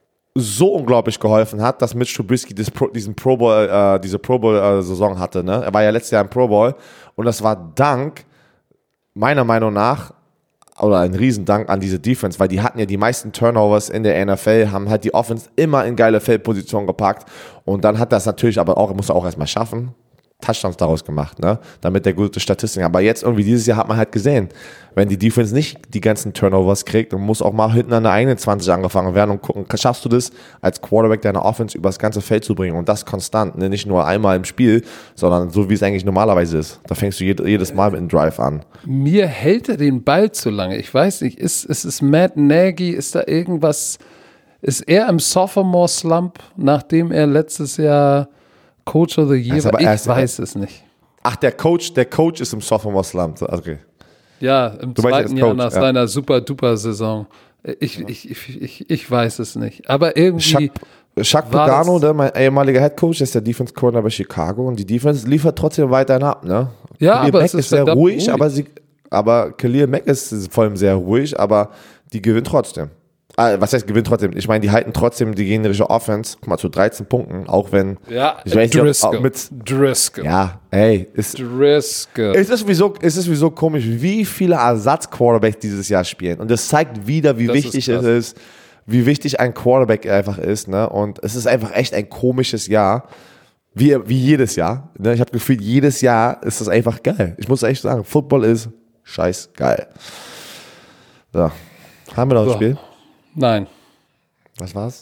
so unglaublich geholfen hat, dass Mitch Trubisky das Pro, diesen Pro Bowl, äh, diese Pro Bowl äh, Saison hatte, ne? Er war ja letztes Jahr im Pro Bowl und das war dank meiner Meinung nach, oder ein Riesendank an diese Defense, weil die hatten ja die meisten Turnovers in der N F L, haben halt die Offense immer in geile Feldpositionen gepackt und dann hat das natürlich aber auch, muss er auch erstmal schaffen, Touchdowns daraus gemacht, ne, damit der gute Statistiken, aber jetzt irgendwie dieses Jahr hat man halt gesehen, wenn die Defense nicht die ganzen Turnovers kriegt, dann muss auch mal hinten an der eigenen zwanzig angefangen werden und gucken, schaffst du das als Quarterback deiner Offense übers ganze Feld zu bringen und das konstant, ne? Nicht nur einmal im Spiel, sondern so wie es eigentlich normalerweise ist. Da fängst du jed- jedes Mal mit einem Drive an. Mir hält er den Ball zu lange. Ich weiß nicht, ist, ist es Matt Nagy, ist da irgendwas, ist er im Sophomore-Slump, nachdem er letztes Jahr Coach of the Year Also war? aber Ich er ist- weiß es nicht. Ach, der Coach, der Coach ist im Sophomore Slump. Okay. Ja, im Du meinst zweiten jetzt Jahr Coach, nach ja. seiner super-duper-Saison. Ich, ich, ich, ich, ich weiß es nicht. Aber irgendwie Chuck, Chuck war Pagano, das- der mein ehemaliger Head Coach, ist der Defense Coordinator bei Chicago und die Defense liefert trotzdem weiterhin ab, ne? Ja, Khalil aber Mack es ist ist sehr verdammt ruhig, ruhig. aber sie, aber Khalil Mack ist vor allem sehr ruhig, aber die gewinnt trotzdem. Ah, was heißt gewinnt trotzdem? Ich meine, die halten trotzdem die generische Offense, guck mal, zu dreizehn Punkten, auch wenn, ja, ich weiß nicht, ob- Driscoll. ob mit, Driscoll. ja, ey, ist, Driscoll. Es ist, sowieso, es ist sowieso komisch, wie viele Ersatz-Quarterbacks dieses Jahr spielen. Und das zeigt wieder, wie Das ist wichtig krass. es ist, wie wichtig ein Quarterback einfach ist. Ne? Und es ist einfach echt ein komisches Jahr. Wie, wie jedes Jahr. Ne? Ich habe gefühlt, jedes Jahr ist das einfach geil. Ich muss echt sagen, Football ist scheiß geil. So. Haben wir noch ein So. Spiel? Nein, Was war's?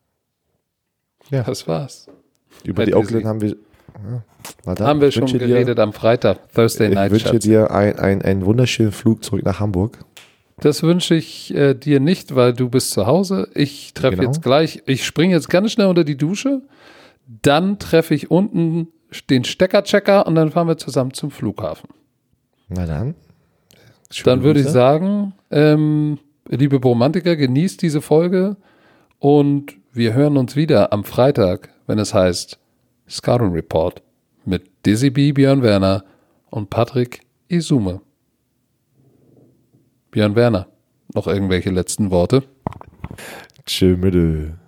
das war's. Über Hätte die Oakland sie. haben wir. Ja, na dann, Haben wir ich schon wünsche dir- geredet am Freitag, Thursday Ich Night wünsche Schatz. dir ein, ein, einen wunderschönen Flug zurück nach Hamburg. Das wünsche ich äh, dir nicht, weil du bist zu Hause. Ich treffe Genau. jetzt gleich, ich springe jetzt ganz schnell unter die Dusche. Dann treffe ich unten den Steckerchecker und dann fahren wir zusammen zum Flughafen. Na dann. Schöne Dann würde ich Grüße. sagen, ähm, liebe Bromantiker, genießt diese Folge und wir hören uns wieder am Freitag, wenn es heißt Scouting Report mit Dizzy B, Björn Werner und Patrick Isume. Björn Werner, noch irgendwelche letzten Worte? Tschö, Mitte.